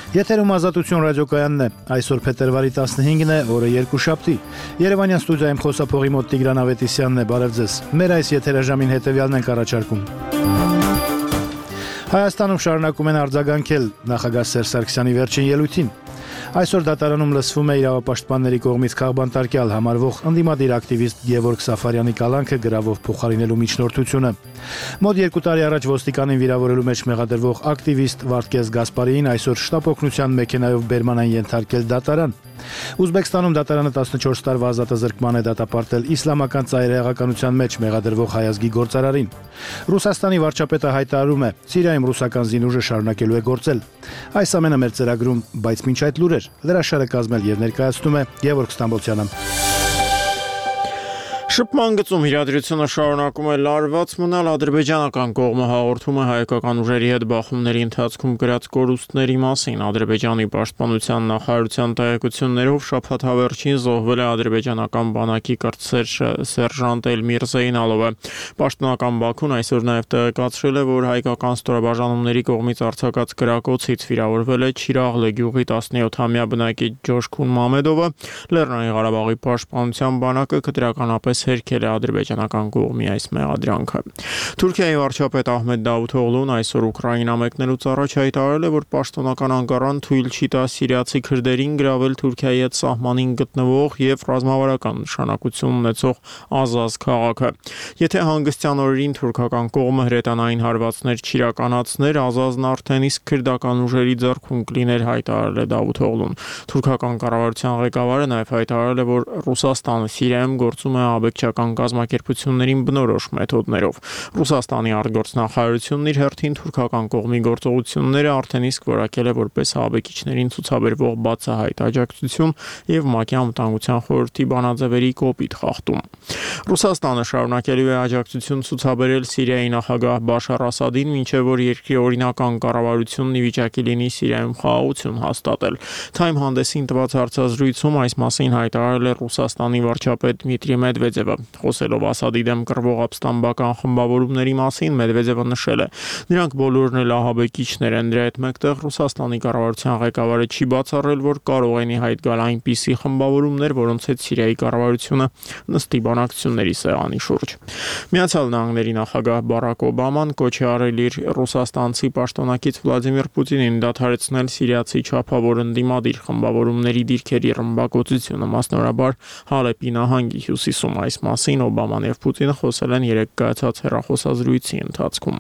Եթերում Ազատություն ռադիոկայանն է, այսօր փետրվարի 15-ն է, օրը երկուշաբթի։ Երևանյան ստուդիայում խոսափողի մոտ Տիգրան Ավետիսյանն է, բարև ձեզ։ Մեր այս եթերաժամին հետևյալն ենք առաջարկում։ Հայաստանում շարունակում են արձագանքել նախագահ Սերժ Սարգսյանի վերջին ելույթին։ Այսօր դատարանում լսվում է իրավապաշտպանների կողմից քաղբանտարկյալ համարվող ընդդիմադիր ակտիվիստ Գևորգ Սաֆարյանի կալանքը գրավով փոխարինելու միջնորդությունը։ Մոտ 2 տարի առաջ ոստիկանին վիրավորելու մեջ մեղադրվող ակտիվիստ Վարդգես Գասպարիին այսօր շտապօգնության մեքենայով բերման են ենթարկել դատարան։ Ուզբեկստանում դատարանը 14 տարվա ազատազրկման է դատապարտել իսլամական ծայրահեղականության մեջ մեղադրվող հայազգի գործարարին։ Ռուսաստանի վարչապետը հայտարարում է, Սիրիայում ռուսական զինուժը շարունակելու է գործել։ Այս ամենը մեր ծրագրում, բայց մինչ այդ լուրեր, լրաշարը կազմել եւ ներկայացնում է Գևորգ Ստամբոլցյանը։ Շփման գծում իրադրությունը շարունակում է լարված մնալ, ադրբեջանական կողմը հաղորդում է հայկական ուժերի հետ բախումների ընթացքում կրած կորուստների մասին։ Ադրբեջանի պաշտպանության նախարարության տեղեկություններով շաբաթավերջին զոհվել է ադրբեջանական բանակի կրտսեր սերժանտ Էլմիր Զեյնալովը։ Պաշտոնական Բաքուն այսօր նաև տեղեկացրել է, որ հայկական ստորաբաժանումների կողմից արձակած կրակոցից վիրավորվել է Չիրաղլե գյուղի 17-ամյա բնակիչ Ջոշքուն Մամեդովը։ Լեռնային Ղարաբաղի պաշտպանության բանակը կտրականապես հերքել է ադրբեջանական կողմի այս մեղադրանքը։ Թուրքիայի վարչապետ Ահմեդ Դավութօղլուն այսօր Ուկրաինա մեկնելուց առաջ հայտարարել է, որ պաշտոնական Անկարան թույլ չի տա սիրիացի քրդերին գրավել Թուրքիայի հետ սահմանին գտնվող եւ ռազմավարական նշանակություն ունեցող Ազազ քաղաքը։ Եթե հանգստյան օրերին թուրքական կողմը հրետանային հարվածներ չիրականացներ, Ազազն արդեն իսկ քրդական ուժերի ձեռքում կլիներ, հայտարարել է Դավութօղլուն։ Թուրքական կառավարության ղեկավարը նաև հայտարարել է, որ Ռուսաստանը Սիրիայում գործում է աբեկչական կազմակերպություններին բնորոշ մեթոդներով։ Ռուսաստանի արտգործնախարարությունն իր հերթին թուրքական կողմի գործողությունները արդեն իսկ որակել է որպես աբեկիչներին ցուցաբերվող բացահայտ աջակցություն եւ ՄԱԿ-ի անվտանգության խորհրդի բանաձևերի կոպիտ խախտում։ Ռուսաստանը շարունակելու է աջակցություն ցուցաբերել Սիրիայի նախագահ Բաշար Ասադին, մինչև որ երկրի օրինական կառավարությունն ի վիճակի լինի Սիրիայում խաղաղություն հաստատել։ Time հանդեսին տված հարցազրույցում այս մասին հայտարարել է Ռուսաստանի վարչապետ Դմիտրի Մեդվեդևը։ Խոսելով Ասադի դեմ կռվող ապստամբական խմբավորումների մասին, Մեդվեդևը նշել է. նրանք բոլորն էլ ահաբեկիչներ են, դրա հետ մեկտեղ Ռուսաստանի կառավարության ղեկավարը չի բացառել, որ կարող են ի հայտ գալ այնպիսի խմբավորումներ, որոնց հետ Սիրիայի կառավարությունը նստի բանակցությունների սեղանի շուրջ։ Միացյալ Նահանգների նախագահ Բարակ Օբաման կոչ է արել իր ռուսաստանցի պաշտոնակից Վլադիմիր Պուտինին դադարեցնել սիրիացի չափավոր ընդդիմադիր խմբավորումների դիրքերի ռմբակոծությունը, մասնավորաբար Հալեպի նահանգի հյուսիսում։ Այս մասին Օբաման եւ Պուտինը խոսել են երեկ կայացած հեռախոսազրույցի ընթացքում։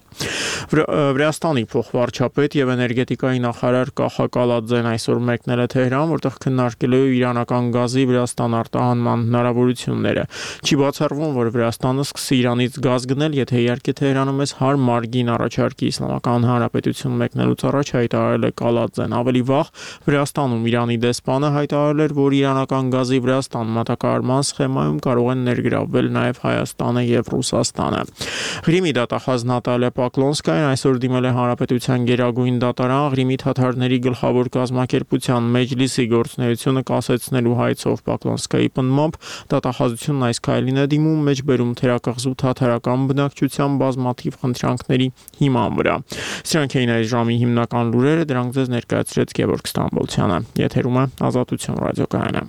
Վրաստանի փոխվարչապետ եւ էներգետիկայի նախարար Կախա Կալաձեն այսօր մեկնել է Թեհրան, որտեղ քննարկելու է իրանական գազի Վրաստան արտահանման հնարավորությունները։ Չի բացառվում, որ Վրաստանը սկսի Իրանից գազ գնել, եթե իհարկե Թեհրանը մեզ հարմար գին առաջարկի։ Իսլամական Հանրապետություն մեկնելուց առաջ հայտարարել է Կալաձեն։ Ավելի վաղ Վրաստանում Իրանի դեսպանը հայտարարել էր, որ իրանական գազի Վրաստան մատակարարման սխեմայում կարող են ներգրավվել նաև Հայաստանը եւ Ռուսաստանը։ Ղրիմի դատախազ Նատալիա Պակլոնսկայան այսօր դիմել է Հանրապետության գերագույն դատարան Ղրիմի թաթարների գլխավոր կազմակերպության Մեջլիսի գործունեությունը կասեցնելու հայցով։ Պակլոնսկայի պնդմամբ դատախազությունն այս քայլին է դիմում մեջբերում թերակղզու թաթարական բնակչության բազմաթիվ խնդրանքների հիման վրա։ Սրանք էին այս ժամի հիմնական լուրերը, դրանք ձեզ ներկայացրեց Գևորգ Ստամբոլցյանը։ Եթերում է Ազատություն ռադիոկայանը։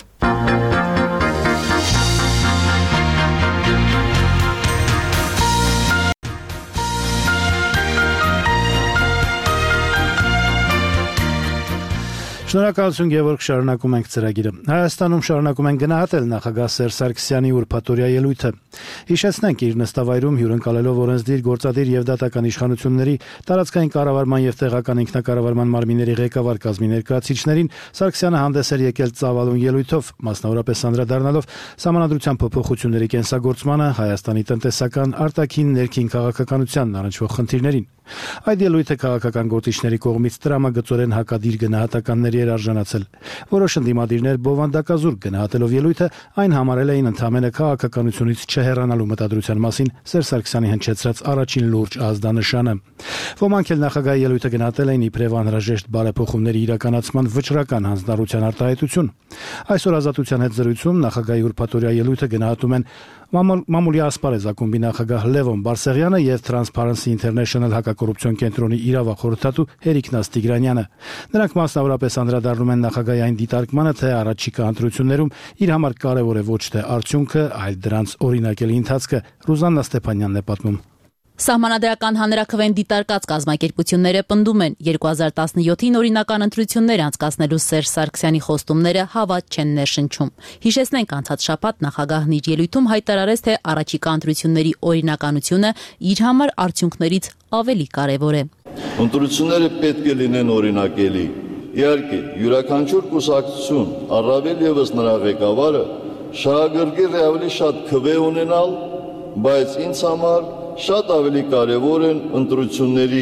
Շնորհակալություն Գևորգ, շարունակում ենք ծրագիրը։ Հայաստանում շարունակում են գնահատել նախագահ Սերժ Սարգսյանի ուրբաթօրյա ելույթը։ Հիշեցնենք, իր նստավայրում հյուրընկալելով օրենսդիր, գործադիր եւ դատական իշխանությունների, տարածքային կառավարման եւ տեղական ինքնակառավարման մարմինների ղեկավար կազմի ներկայացուցիչներին, Սարգսյանը հանդես էր եկել ծավալուն ելույթով, մասնավորապես անդրադառնալով Սահմանադրության փոփոխությունների կենսագործմանը, Հայաստանի տնտեսական, արտաքին, ներքին քաղաքականությանն առնչվող խնդիրներին։ Այդ ելույթը քաղաքական գործիչների կողմից տրամագծորեն հակադիր գնահատականների երարժանացել։ Որոշ ընդդիմադիրներ բովանդակազուրկ գնահատելով ելույթը այն համարել էին ընդամենը քաղաքականությունից չհեռանալու մտադրության մասին Սերժ Սարգսյանի հնչեցրած առաջին լուրջ ազդանշանը։ Ոմանք էլ նախագահի ելույթը գնահատել էին իբրև անհրաժեշտ բարեփոխումների իրականացման վճռական հանձնառության արտահայտություն։ Այսօր Ազատության հետ զրույցում նախագահի ուրբաթօրյա ելույթը գնահատում են Մամուլի ասպարեզ ակումբի նախագահ Լևոն Բարսեղյանը եւ Transparency International հակակոռուպցիոն կենտրոնի իրավախորհրդատու Հերիկ Նաստիգրանյանը։ Նրանք մասնավորապես անդրադառնում են նախագահի այն դիտարկմանը, թե առաջիկա ընտրություններում իր համար կարևոր է ոչ թե արդյունքը, այլ դրանց օրինակելի ընթացքը։ Ռուզաննա Ստեփանյանն է պատմում։ Սահմանադրական հանրաքվեն դիտարկած կազմակերպությունները պնդում են 2017-ին օրինական ընտրություններ անցկացնելու Սերժ Սարգսյանի խոստումները հավատ չեն ներշնչում։ Հիշեցնենք անցած շաբաթ նախագահն իր ելույթում հայտարարեց, թե առաջիկա ընտրությունների օրինականությունը իր համար արդյունքներից ավելի կարևոր է։ Ընտրությունները պետք է լինեն օրինակելի։ Իհարկե, յուրաքանչյուր կուսակցություն, առավել ևս նրա ղեկավարը, շահագրգիռ է ավելի շատ քվե ունենալ, բայց ինձ համար շատ ավելի կարևոր են ընտրությունների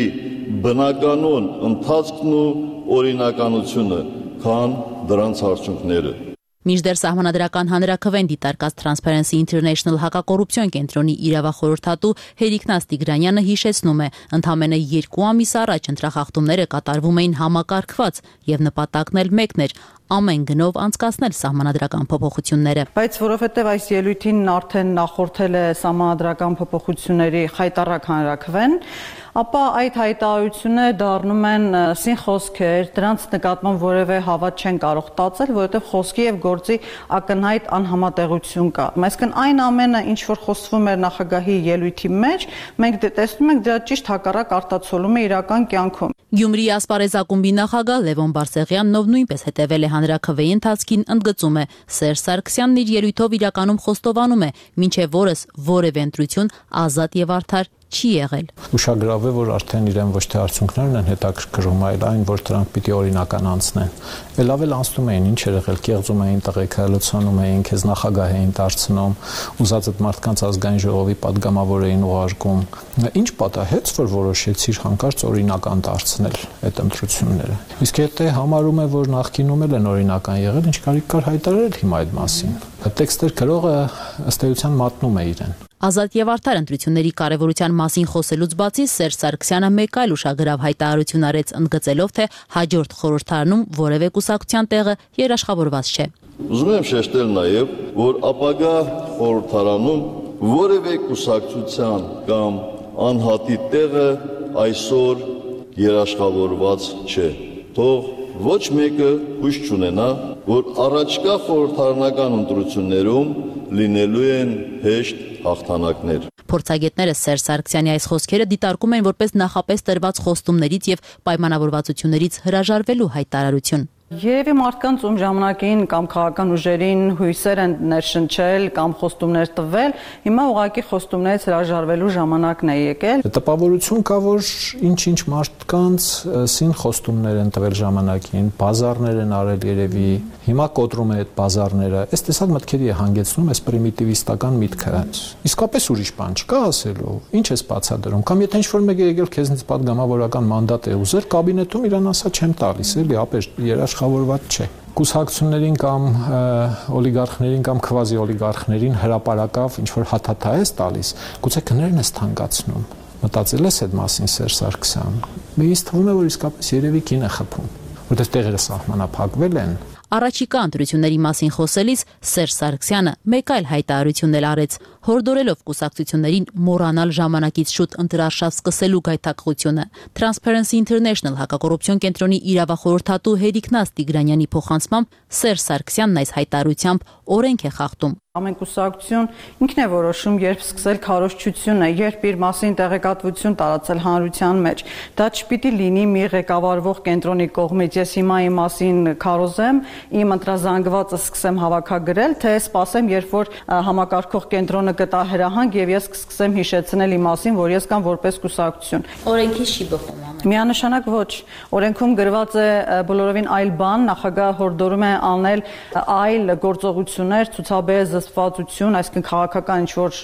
բնականոն ընթացքն ու օրինականությունը, քան դրանց արդյունքները։ Մինչդեռ Սահմանադրական հանրաքվեն դիտարկած Transparency International հակակոռուպցիոն կենտրոնի իրավախորհրդատու Հերիկ Նաստիգրանյանը հիշեցնում է, ընդամենը 2 ամիս առաջ ընտրախախտումները կատարվում էին համակարգված եւ նպատակն էլ մեկն էր՝ ամեն գնով անցկացնել սահմանադրական փոփոխությունները։ Բայց որովհետև այս ելույթին արդեն նախորդել է սահմանադրական փոփոխությունների խայտառակ հանրաքվեն, ապա այդ հայտարարությունը դառնում են սինխոսքեր, դրանց նկատմամբ որևէ հավատ չեն կարող տածել, որովհետև խոսքի եւ գործի ակնհայտ անհամատեղություն կա։ Այսինքն այն ամենը, ինչ որ խոսվում էր նախագահի ելույթի մեջ, մենք տեսնում ենք դրա ճիշտ հակառակ արտացոլում է իրական կյանքում։ Գյումրիի ասպարեզ ակումբի նախագահ Լևոն Բարսեղյանն, ով նույնպես հետևել է հանրաքվեի ընթացքին, ընդգծում է, Սերժ Սարգսյանն իր ելույթով իրականում խոստովանում է, մինչև օրս որևէ ընտրություն ազատ եւ արդար չի եղել։ Ուշագրավ է, որ արդեն իրեն ոչ թե արդյունքներն են հետաքրքրում, այլ այն, որ դրանք պիտի օրինական անցնեն։ Ելավել անցնում էին, ինչ էր եղել, կեղծում էին տղեկը, լցանում էին, քեզ նախագահ էին դարձնում, ուզած այդ մարդկանց ազգային ժողովի падգամավոր էին ուղարկում։ Ինչ պատահեց, որ որոշեցիր հանկարծ օրինական դարձնել այդ ընտրությունները։ Իսկ եթե համարում է, որ նախկինում էլ են օրինական եղել, ինչ կարիք կար հայտարարել հիմա այդ մասին։ Տեքստեր գրողը ըստ էության մատնում է իրեն։ Ազատ եւ արդար ընտրությունների կարեւորության մասին խոսելուց բացի Սերժ Սարգսյանը մեկ այլ ուշագրավ հայտարարություն արեց, ընդգծելով, թե հաջորդ խորհրդարանում որևէ կուսակցության տեղը երաշխավորված չէ։ Ուզում եմ շեշտել նաեւ, որ ապագա խորհրդարանում որևէ կուսակցության կամ անհատի տեղը այսօր երաշխավորված չէ։ Թող ոչ մեկը հույս չունենա, որ առաջկա խորհրդարանական ընտրություններում լինելու են հեշտ հաղթանակներ։ Փորձագետները Սերժ Սարգսյանի այս խոսքերը դիտարկում են որպես նախապես տրված խոստումներից եւ պայմանավորվածություններից հրաժարվելու հայտարարություն։ Երևի մարդկանց ում ժամանակին կամ քաղաքական ուժերին հույսեր են ներշնչել կամ խոստումներ տվել, հիմա ուղղակի խոստումներից հրաժարվելու ժամանակն է եկել։ Տպավորություն կա, որ ինչ-ինչ մարդկանց սին խոստումներ են տվել ժամանակին, բազարներ են արել երևի, հիմա կոտրում է այդ բազարները։ Այս տեսակ մտքերի է հանգեցնում այս պրիմիտիվիստական միտքը։ Իսկապես ուրիշ բան չկա ասելու։ Ինչ ես բացատրում։ Կամ եթե ինչ-որ մեկ է եկել քեզնից падգամավորական մանդատ է ուզել, կաբինետում իրան ասա չեմ տալիս, էլի, ապեր երաշխավորված չէ։ Կուսակցություններին կամ օլիգարխներին կամ քվազի օլիգարխներին հրապարակավ ինչ-որ հաթաթա ես տալիս, գուցե քներն ես թանկացնում։ Մտածել ես այդ մասին Սերժ Սարգսյան։ Ինձ թվում է, որ իսկապես երևի կին է խփում, որտեղ տեղերը սահմանափակվել են։ Առաջիկա ընտրությունների մասին խոսելիս Սերժ Սարգսյանը մեկ այլ հայտարարություն էլ արեց, հորդորելով կուսակցություններին մոռանալ ժամանակից շուտ ընտրարշավ սկսելու գայթակղությունը։ Transparency International հակակոռուպցիոն կենտրոնի իրավախորհրդատու Հերիկ Նաստիգրանյանի փոխանցմամբ Սերժ Սարգսյանն այս հայտարարությամբ օրենք է խախտում։ Ամեն կուսակցություն ինքն է որոշում, երբ սկսել քարոզչությունը, երբ իր մասին տեղեկատվություն տարածել հանրության մեջ։ Դա չպիտի լինի մի ղեկավարվող կենտրոնի կողմից։ Ես հիմա իմ մասին քարոզեմ, իմ ընտրազանգվածը սկսեմ հավաքագրել, թե սպասեմ, երբ որ համակարգող կենտրոնը կտա հրահանգ եւ ես կսկսեմ հիշեցնել իմ մասին, որ ես կամ որպես կուսակցություն։ Օրենքից չի բխում ամեն։ Միանշանակ ոչ։ Օրենքում գրված է բոլորովին այլ բան, նախագահը հորդորում է անել այլ գործողություններ, ցուցաբերել զսպվածություն, այսինքն քաղաքական ինչ-որ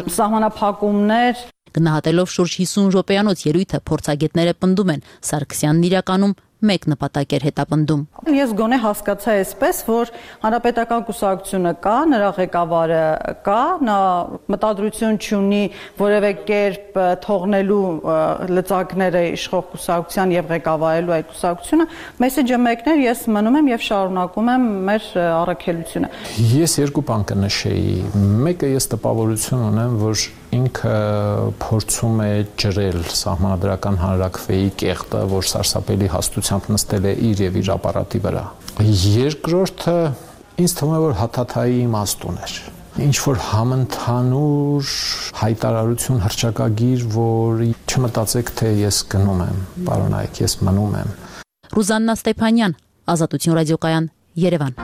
սահմանափակումներ։ Գնահատելով շուրջ 50 րոպեանոց ելույթը, փորձագետները պնդում են, Սարգսյանն իրականում մեկ նպատակ էր հետապնդում։ Ես գոնե հասկացա այսպես, որ հանրապետական կուսակցությունը կա, նրա ղեկավարը կա, նա մտադրություն չունի որևէ կերպ թողնելու լծակները իշխող կուսակցության եւ ղեկավարելու այդ կուսակցությունը, մեսեջը մեկն էր, ես մնում եմ եւ շարունակում եմ մեր առաքելությունը։ Ես երկու բան կնշեի։ Մեկը ես տպավորություն ունեմ, որ ինքը փորձում է ջրել սահմանադրական հանրաքվեի կեղտը, որ սարսափելի հաստությամբ նստել է իր եւ իր ապարատի վրա։ Երկրորդը ինձ թվում է, որ հաթաթայի իմաստուն էր։ Ինչ որ համընդհանուր հայտարարություն հռչակագիր, որ չմտածեք, թե ես գնում եմ, պարոնայք, ես մնում եմ։ Ռուզաննա Ստեփանյան, Ազատություն ռադիոկայան, Երևան։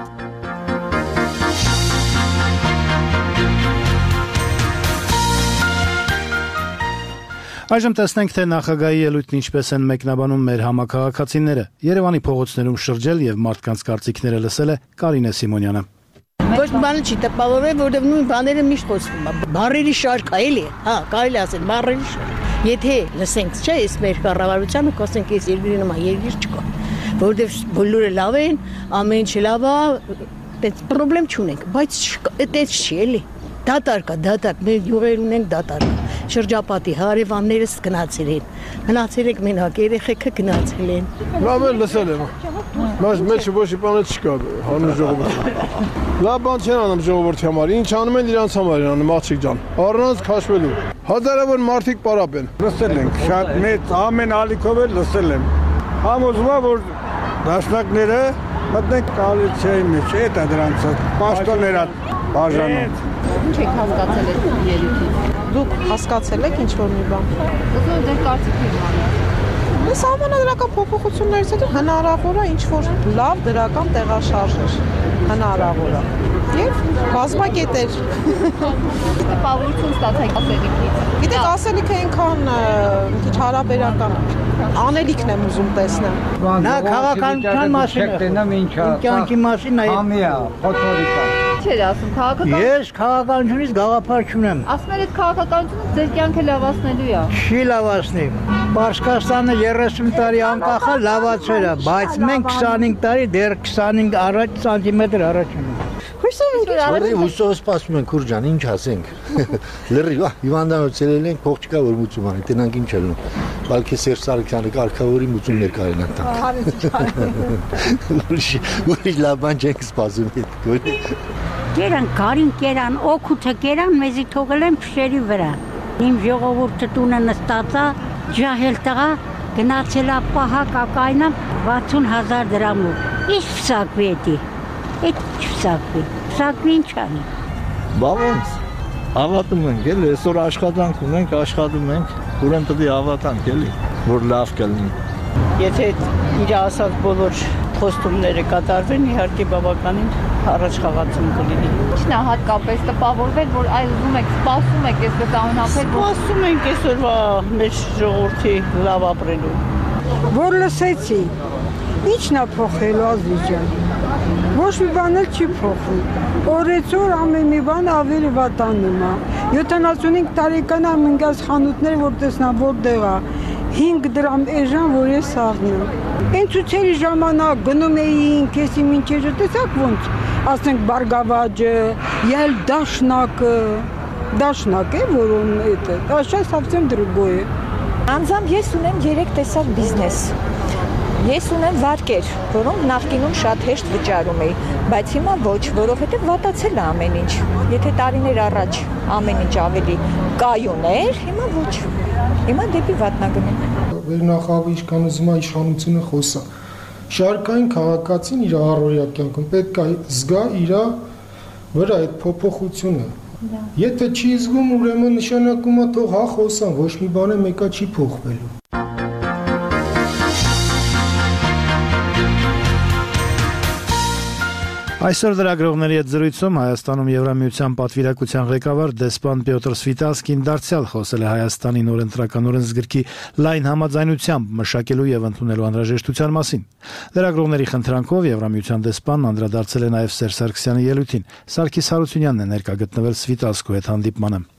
Այժմ տեսնենք, թե նախագահի ելույթն ինչպես են մեկնաբանում մեր համաքաղաքացիները։ Երևանի փողոցներում շրջել եւ մարդկանց կարծիքները լսել է Կարինե Սիմոնյանը։ Ոչ մի բան չի տպավորվել, որովհետև նույն բաները միշտ խոսվում է։ Բառերի շարք է, էլի։ Հա, կարելի ասել, բառերի շարք։ Եթե լսենք, չէ, այս մեր կառավարությունը կասենք, այս երկրի նման երկիր չկա, որովհետև բոլորը լավ են, ամեն ինչ լավ է, այդպես խնդրեմ չունենք, բայց այդպես չի, էլի։ Դատարկ է, դատարկ, մեր յուղեր ունենք դատարկ։ Շրջապատի հարևաններս գնացել են։ Մնացել եք մենակ, երեխեքը գնացել են։ Լավ է լսել եմ։ Բայց մեջը ոչ մի բան չկա հանուն ժողովրդի։ Լավ բան չեն անում ժողովրդի համար։ Ինչ անում են իրանց համար են անում, աղջիկ ջան։ Առանց քաշվելու։ Հազարավոր մարդիկ պարապ են։ Լսել ենք, շատ մեծ ամեն ալիքով էլ լսել եմ։ Համոզվում եմ, որ դաշնակները մտնենք կոալիցիայի մեջ, այդ է դրանց պաշտոնները բաժանում։ Ինչ եք հասկացել այդ ելույթից։ Դուք հասկացել եք ինչ-որ մի բան։ Ուզում եմ ձեր կարծիքն իմանալ։ Սահմանադրական փոփոխություններից հետո հնարավոր է ինչ-որ լավ դրական տեղաշարժեր։ Հնարավոր է։ Եվ բազմակետեր։ Տպավորություն ստացեք ասելիքից։ Գիտեք, ասելիքը այնքան քիչ հարաբերական անելիքն եմ ուզում տեսնել։ Նա քաղաքականության մասին է։ Իմ կյանքի մասին է։ Համիա, ֆոտորիկա։ Չէ՞ ասում քաղաքական։ Ես քաղաքականությունից գաղափար չունեմ։ Ասում եք քաղաքականությունը ձեր կյանքը լավացնելու է։ Չի լավացնի։ Պարսկաստանը 30 տարի անկախ է, լավացել է, բայց մենք 25 տարի դեռ 25 առաջ սանտիմետր առաջ ենք։ Հույսով սպասում ենք Քուրջան, ինչ ասենք։ Լրի, հիվանդանոց ելել ենք, փող չկա որ մուծում անենք, տենանք ինչ ելնում։ Բալքի Սերժ Սարգսյանը կարգավորի մուծումներ կարեն անտան։ Ուրիշ լավ բան չենք սպասում։ Կերան, գարին կերան, օգուտը կերան, մեզի թողել են փշերի վրա։ Իմ ժողովուրդը տունը նստած է, ջահել տղա, գնացել է պահակ ակայնա 60,000 դրամով։ Ինչ փսակվի էդի։ Այդ չփսակվի։ Փսակվի ինչ անի։ Բա ոնց։ Հավատում ենք, էլի, այսօր աշխատանք ունենք, աշխատում ենք, ուրեմն պետք է հավատանք, էլի, որ լավ կլինի։ Եթե իր ասած բոլոր խոստումները կատարվեն, իհարկե բավականին առաջ խաղացում կլինի։ Ինչն է հատկապես տպավորվել, որ այլ ուզում եք, սպասում եք այսպես անհապել։ Սպասում ենք այսօրվա մեր ժողովրդի լավ ապրելու։ Որ լսեցի, ի՞նչն է փոխելու Ազիջան։ Ոչ մի բան էլ չի փոխվում։ Օրեցօր ամեն մի բան ավելի վատանում է։ 75 տարեկան եմ ինքս խանութներ, որ տեսնամ որտեղ է 5 դրամ էժան, որ ես սաղնեմ։ Այն ցույցերի ժամանակ գնում էինք, էսի մինչեջը տեսակ ոնց, ասենք բարգավաճը, ել դաշնակ է, որոն это, а сейчас совсем другое։ Անձամբ ես ունեմ 3 տեսակ բիզնես։ Ես ունեմ վարկեր, որոնք նախկինում շատ հեշտ վճարում էի, բայց հիմա ոչ, որովհետև վատացել է ամեն ինչ։ Եթե տարիներ առաջ ամեն ինչ ավելի կայուն էր, հիմա ոչ։ Հիմա դեպի վատնա գնում։ Վերնախավի իշխանությունը իշխանությունը խոսա։ Շարքային քաղաքացին իր առօրյա կյանքում պետք է զգա իր վրա այդ փոփոխությունը։ Եթե չի զգում, ուրեմն նշանակում է թող հա խոսան, ոչ մի բան մեկը չի փոխվելու։ Այսօր լրագրողների հետ զրույցում Հայաստանում Եվրամիության պատվիրակության ղեկավար դեսպան Պյոտր Սվիտասկին դարձյալ խոսել է Հայաստանի նոր ընտրական օրենսգրքի լայն համաձայնությամբ մշակելու եւ ընդունելու անհրաժեշտության մասին։ Լրագրողների խնդրանքով Եվրամիության դեսպանն անդրադարձել է նաեւ Սերժ Սարգսյանի ելույթին։ Սարգիս Հարությունյանն է ներկա գտնվել Սվիտասկու հետ հանդիպմանը։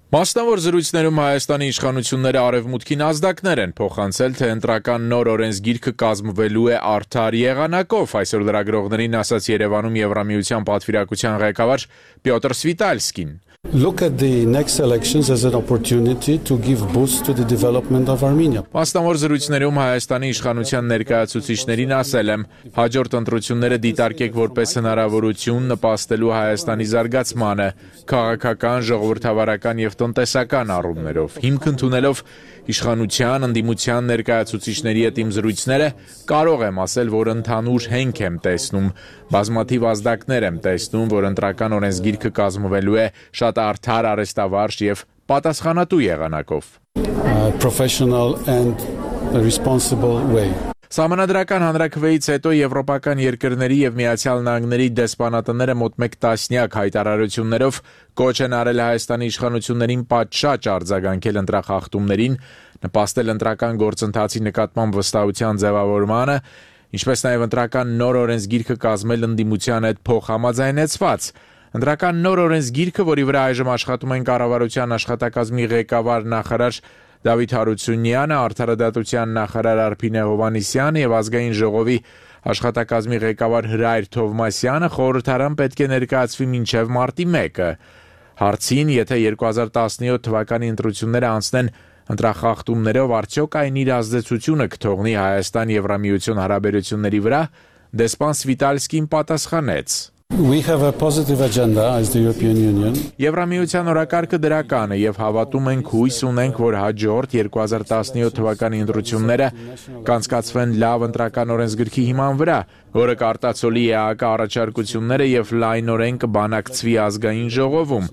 Մասնավոր զրույցներում Հայաստանի իշխանությունները արևմուտքին ազդակներ են փոխանցել, թե ընտրական նոր օրենսգիրքը կազմվելու է արդար եղանակով, այսօր լրագրողներին ասաց Երևանում Եվրամիության պատվիրակության ղեկավար Պյոտր Սվիտալսկին. Look at the next elections as an opportunity to give boost to the development of Armenia. Մասնավոր զրույցներում Հայաստանի իշխանության ներկայացուցիչներին ասել եմ, հաջորդ ընտրությունները դիտարկեք որպես հնարավորություն նպաստելու Հայաստանի զարգացմանը, քաղաքական, ժողովրդավարական եւ տնտեսական առումներով, հիմք ընդունելով իշխանության, ընդդիմության ներկայացուցիչների հետ իմ զրույցները, կարող եմ ասել, որ ընդհանուր հենք եմ տեսնում, բազմաթիվ ազդակներ եմ տեսնում, որ ընտրական օրենսգիրքը կազմվելու է շատ արդար, արեստավարժ եւ պատասխանատու եղանակով. Professional and responsible way. Սահմանադրական հանրաքվեից հետո եվրոպական երկրների եւ Միացյալ Նահանգների դեսպանատները մոտ 1 տասնյակ հայտարարություններով կոչ են արել Հայաստանի իշխանություններին պատշաճ արձագանքել ընտրախախտումներին, նպաստել ընտրական գործընթացի նկատմամբ վստահության ձևավորմանը, ինչպես նաեւ ընտրական նոր օրենսգիրքը կազմել ընդդիմության հետ փոխհամաձայնեցված։ Ընտրական նոր օրենսգիրքը, որի վրա այժմ աշխատում են կառավարության աշխատակազմի ղեկավար նախարար Դավիթ Հարությունյանը, Արդարադատության նախարար Արփինե Հովհաննիսյանը եւ ազգային ժողովի աշխատակազմի ղեկավար Հրայր Թովմասյանը խորհրդարան պետք է ներկայացվի մինչեւ մարտի 1-ը։ Հարցին, եթե 2017 թվականի ընտրությունները անցնեն ընտրախախտումներով, արդյոք այն իր ազդեցությունը կթողնի Հայաստան-Եվրամիություն հարաբերությունների վրա, դեսպան Սվիտալսկին պատասխանեց. We have a positive agenda as the European Union. Եվրամիության օրակարգը դրական է եւ հավատում ենք, հույս ունենք, որ հաջորդ 2017 թվականի ընտրությունները կանցկացվեն լավ ընտրական օրենսգրքի հիման վրա, որը կարտացոլի ԵԱԿ առաջարկությունները եւ լայնորեն կբանակցվի ազգային ժողովում։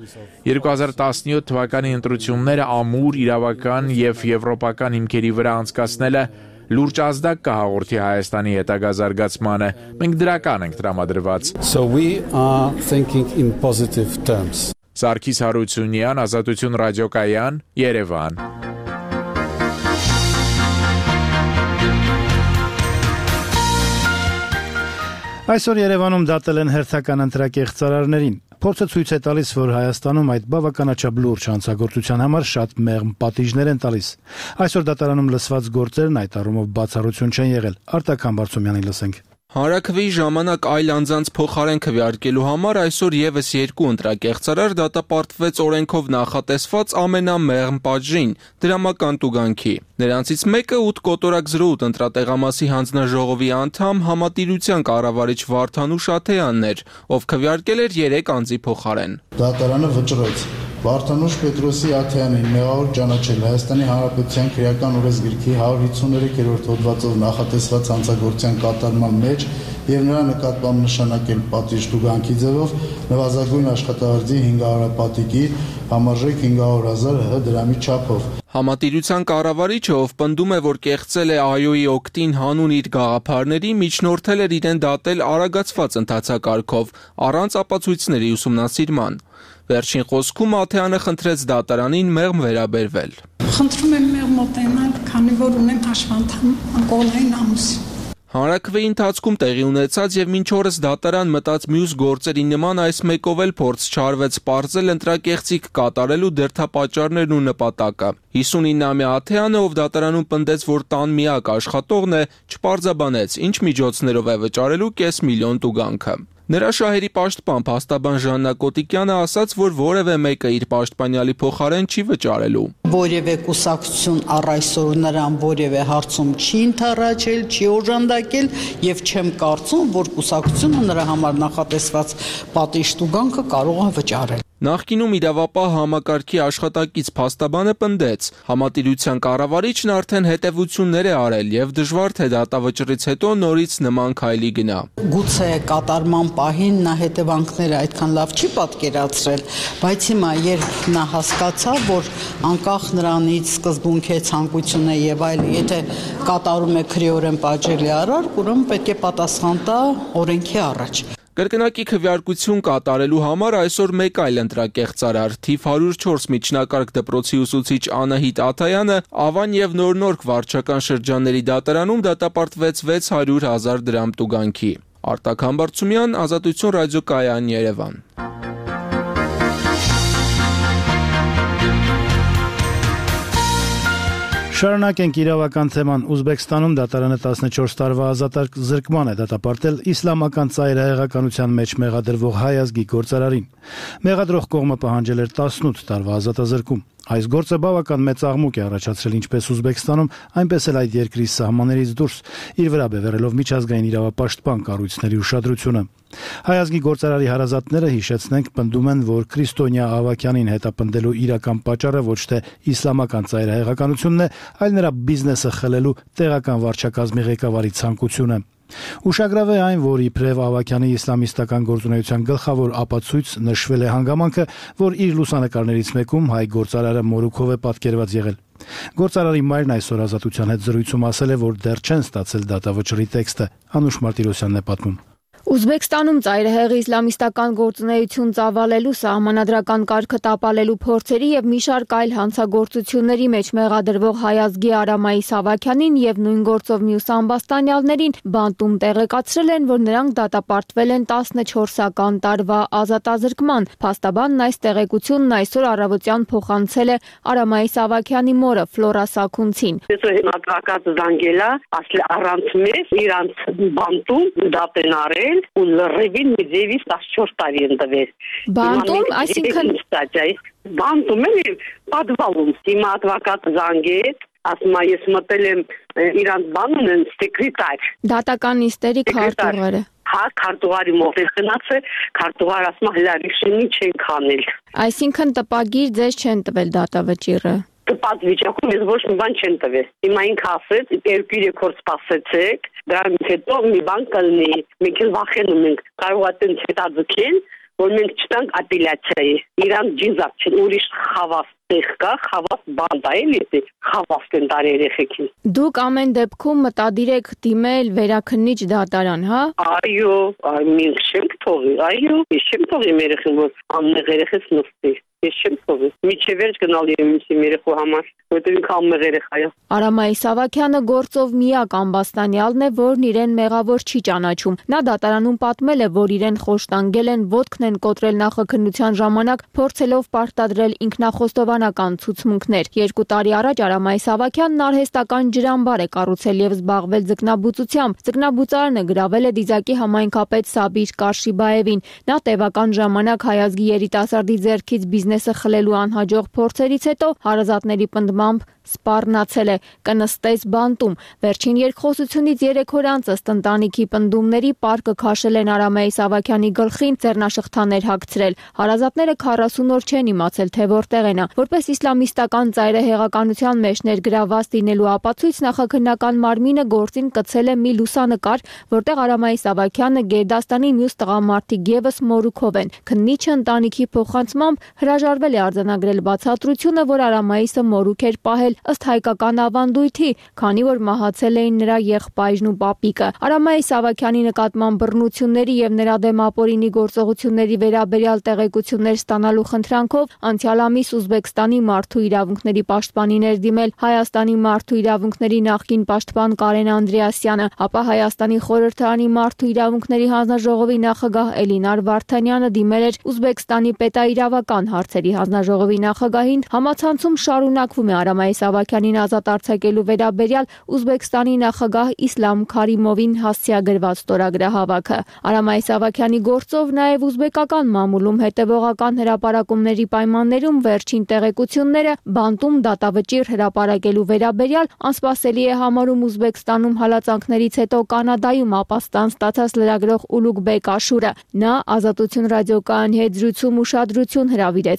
2017 թվականի ընտրությունները ամուր, իրավական եւ եվրոպական հիմքերի վրա անցկացնելը լուրջ ազդակ կհաղորդի Հայաստանի հետագա զարգացմանը։ Մենք դրական ենք տրամադրված. So we are thinking in positive terms. Սարգիս Հարությունյան, Ազատություն ռադիոկայան, Երևան։ Այսօր Երևանում դատել են հերթական ընտրակեղծարարներին։ Փորձը ցույց է տալիս, որ Հայաստանում այդ բավականաչափ լուրջ հանցագործության համար շատ մեղմ պատիժներ են տալիս։ Այսօր դատարանում լսված գործերն այդ առումով բացառություն չեն եղել։ Արտակ Համբարձումյանին լսենք։ Հանրաքվեի ժամանակ այլ անձանց փոխարեն քվեարկելու համար այսօր եւս 2 ընտրակեղծարար դատապարտվեց օրենքով նախատեսված ամենամեղմ պատժին՝ դրամական տուգանքի։ Նրանցից մեկը 8 կոտորակ 08 ընտրատեղամասի հանձնաժողովի անդամ Համատիրության կառավարիչ Վարդան Շաթեյանն էր, ով քվեարկել էր 3 անձի փոխարեն։ Դատարանը վճռեց Վարդանուշ Պետրոսի Աթեյանին մեղավոր ճանաչել Հայաստանի Հանրապետության քրեական օրենսգրքի 153-րդ հոդվածով նախատեսված հանցագործության կատարման մեջ եւ նրա նկատմամբ նշանակել պատիժ տուգանքի ձևով նվազագույն աշխատավարձի 500 պատիկի համարժեք 500,000 ՀՀ դրամի չափով։ Համատիրության կառավարիչը, ով պնդում է, որ կեղծել է ԱՅՈ-ի օգտին հանուն իր գաղափարների, միջնորդել էր իրեն դատել արագացված ընթացակարգով, առանց ապացույցների ուսումնասիրման։ Վերջին խոսքում Աթեյանը խնդրեց դատարանին մեղմ վերաբերվել։ Խնդրում եմ մեղմ մոտենալ, քանի որ ունեմ հաշվանդամ անկողնային ամուսին։ Հանրաքվեի ընթացքում տեղի ունեցած եւ մինչ օրս դատարան մտած մյուս գործերի նման այս մեկով էլ փորձ չարվեց պարզել ընտրակեղծիք կատարելու դերթապատճառներն ու նպատակը։ 59-ամյա Աթեյանը, ով դատարանում պնդեց, որ տան միակ աշխատողն է, չպարզաբանեց, ինչ միջոցներով է վճարելու $500,000 տուգանքը։ Նրա շահերի պաշտպան փաստաբան Ժաննա Կոտիկյանը ասաց, որ որևէ մեկը իր պաշտպանյալի փոխարեն չի վճարելու։ Որևէ կուսակցություն առ այսօր նրան որևէ հարցում չի ընդառաջել, չի օժանդակել եւ չեմ կարծում, որ կուսակցությունը նրա համար նախատեսված պատիժ տուգանքը կարող է վճարել։ Նախկինում իրավապահ համակարգի աշխատակից փաստաբանը պնդեց, Համատիրության կառավարիչն արդեն հետևություններ է արել եւ դժվար թե դատավճռից հետո նորից նման քայլի գնա։ Գուցե կատարման պահին նա հետևանքները այդքան լավ չի պատկերացրել, բայց հիմա երբ նա հասկացավ, որ անկախ նրանից սկզբունք է, ցանկություն է եւ այլ, եթե կատարում է քրեորեն պատժելի արարք, ուրեմն պետք է պատասխան տա օրենքի առաջ։ Կրկնակի քվեարկություն կատարելու համար այսօր մեկ այլ ընտրակեղծարար, թիվ 104 միջնակարգ դպրոցի ուսուցիչ Անահիտ Աթայանը Ավան եւ Նորնորք վարչական շրջանների դատարանում դատապարտվեց 600,000 դրամ տուգանքի։ Արտակ Համբարձումյան, Ազատություն ռադիոկայան, Երևան։ Շարունակենք իրավական թեման։ Ուզբեկստանում դատարանը 14 տարվա ազատարկ զրկման է դատապարտել իսլամական ծայրահեղականության մեջ մեղադրվող հայ ազգի գործարարին։ Մեղադրող կողմը պահանջել էր 18 տարվա ազատազրկում։ Այս գործը բավական մեծ աղմուկ է առաջացրել ինչպես Ուզբեկստանում, այնպես էլ այդ երկրի սահմաններից դուրս, իր վրա բերելով միջազգային իրավապաշտպան կառույցների ուշադրությունը։ Հայ ազգի գործարարի հարազատները, հիշեցնենք, պնդում են, որ Քրիստոնյա Ավագյանին հետապնդելու իրական պատճառը ոչ թե իսլամական ծայրահեղականությունն է, այլ նրա բիզնեսը խլելու տեղական վարչակազմի ղեկավարի ցանկությունը։ Ուշագրավ է այն, որ իբրև Ավագյանի իսլամիստական գործունեության գլխավոր ապացույց նշվել է հանգամանքը, որ իր լուսանկարներից մեկում հայ գործարարը մորուքով է պատկերված եղել։ Գործարարի մայրն այսօր Ազատության հետ զրույցում ասել է, որ դեռ չեն ստացել դատավճռի տեքստը։ Անուշ Մարտիրոսյանն է պատմում։ Ուզբեկստանում ծայրահեղի իսլամիստական գործունեություն ծավալելու, սահմանադրական կարգը տապալելու փորձերի եւ մի շարք այլ հանցագործությունների մեջ մեղադրվող հայ ազգի Արամայիս Ավագյանին եւ նույն գործով մյուս ամբաստանյալներին բանտում տեղեկացրել են, որ նրանք դատապարտվել են 14-ական տարվա ազատազրկման։ Փաստաբանն այս տեղեկությունն այսօր առավոտյան փոխանցել է Արամայիս Ավագյանի մորը Ֆլորա Սաքունցին։ Advocat զանգելա, ասել առանց մեզ իրանց բանտում դատ են արել ու լրիվին մի ձևից 14 տարի են տվել։ Բանտում, այսինքն բանտում են պատվալում։ Հիմա advocat զանգեց, ասում է ես մտել եմ իրանց բանուն են սեկրետար։ Դատական նիստերի քարտուղարը։ Հա, քարտուղարի մոտ է գնացել, քարտուղարը ասում է հլարիշնի չեն քանել։ Այսինքն տպագիր ձեզ չեն տվել դատավճիռը։ Տպած վիճակում ես ոչ մի բան չեն տվել։ Հիմա ինքը ասեց, 2-3 օր սպասեցեք, դրանից հետո մի բան կլինի։ Մենք էլ վախենում ենք, կարող է տենց հետաձգեն, որ մենք չտանք ապելյացիայի։ Իրան ջիզակ չեն, ուրիշ խավաս տեղ կա, խավաս բանդ է, էլի խավաս են տարի երեխեքին։ Դուք ամեն դեպքում մտադիր եք դիմել վերաքննիչ դատարան, հա։ Այո, մենք չենք թողի, այո, ես չեմ թողի մեր երեխին, որ անմեղ երեխես նստի։ Ես չեմ թողի։ Միջև վերջ գնալ եմ իմ երեխու համար, որտեղ ինքը անմեղ երեխա է։ Արամայիս Ավագյանը գործով միակ ամբաստանյալն է, որն իրեն մեղավոր չի ճանաչում։ Նա դատարանում պատմել է, որ իրեն խոշտանգել են, ոտքն են կոտրել նախաքննության ժամանակ, փորձելով պարտադրել ինքնախոստովանական ցուցմունքներ։ 2 տարի առաջ Արամայիս Ավագյանն արհեստական ջրամբար է կառուցել եւ զբաղվել ձկնաբուծությամբ։ Ձկնաբուծարանը գրավել է Դիզակի համայնքապետ Սաբիր Կարշիբաևին։ Նա տևական ժամանակ հայ ազգի երիտասարդի ձեռքից բիզնեսը խլելու անհաջող փորձերից հետո հարազատների պնդմամբ սպառնացել է, կնստեց բանտում։ Վերջին երկխոսությունից 3 օր անց ըստ ընտանիքի պնդումների պարկը քաշել են Արամայիս Ավագյանի գլխին, ձեռնաշղթաներ հագցրել։ Հարազատները 40 օր չեն իմացել, թե որտեղ են նա։ Որպես իսլամիստական ծայրահեղականության մեջ ներգրավված լինելու ապացույց նախաքննական մարմինը գործին կցել է մի լուսանկար, որտեղ Արամայիս Ավագյանը Գերդաստանի մյուս տղամարդիկ եւս մորուքով են։ Քննիչը ընտանիքի փոխանցմամբ հրաժարվել է արձանագրել բացատրությունը, որ Արամայիսը մորուք էր պահել ըստ հայկական ավանդույթի, քանի որ մահացել էին նրա եղբայրն ու պապիկը։ Արամայիս Ավագյանի նկատմամբ բռնությունների եւ նրա դեմ ապօրինի գործողությունների վերաբերյալ տեղեկություններ ստանալու խնդրանքով անցյալ ամիս Ուզբեկստանի մարդու իրավունքների պաշտպանին էր դիմել Հայաստանի մարդու իրավունքների նախկին պաշտպան Կարեն Անդրեասյանը, ապա Հայաստանի խորհրդարանի մարդու իրավունքների հանձնաժողովի նախագահ Էլինար Վարդանյանը դիմել էր Ուզբեկստանի պետաիրավական հարցերի հանձնաժողովի նախագահին։ Համացանցում շարունակվում է Արամայիս Ավագյանին ազատ արձակելու վերաբերյալ Ուզբեկստանի նախագահ Իսլամ Քարիմովին հասցեագրված ստորագրահավաքը։ Արամայիս Ավագյանի գործով նաև ուզբեկական մամուլում հետևողական հրապարակումների պայմաններում վերջին տեղեկությունները բանտում դատավճիռ հրապարակելու վերաբերյալ անսպասելի է համարում Ուզբեկստանում հալածանքներից հետո Կանադայում ապաստան ստացած լրագրող Ուլուգբեկ Աշուրը։ Նա Ազատություն ռադիոկայանի հետ զրույցում ուշադրություն հրավիրեց։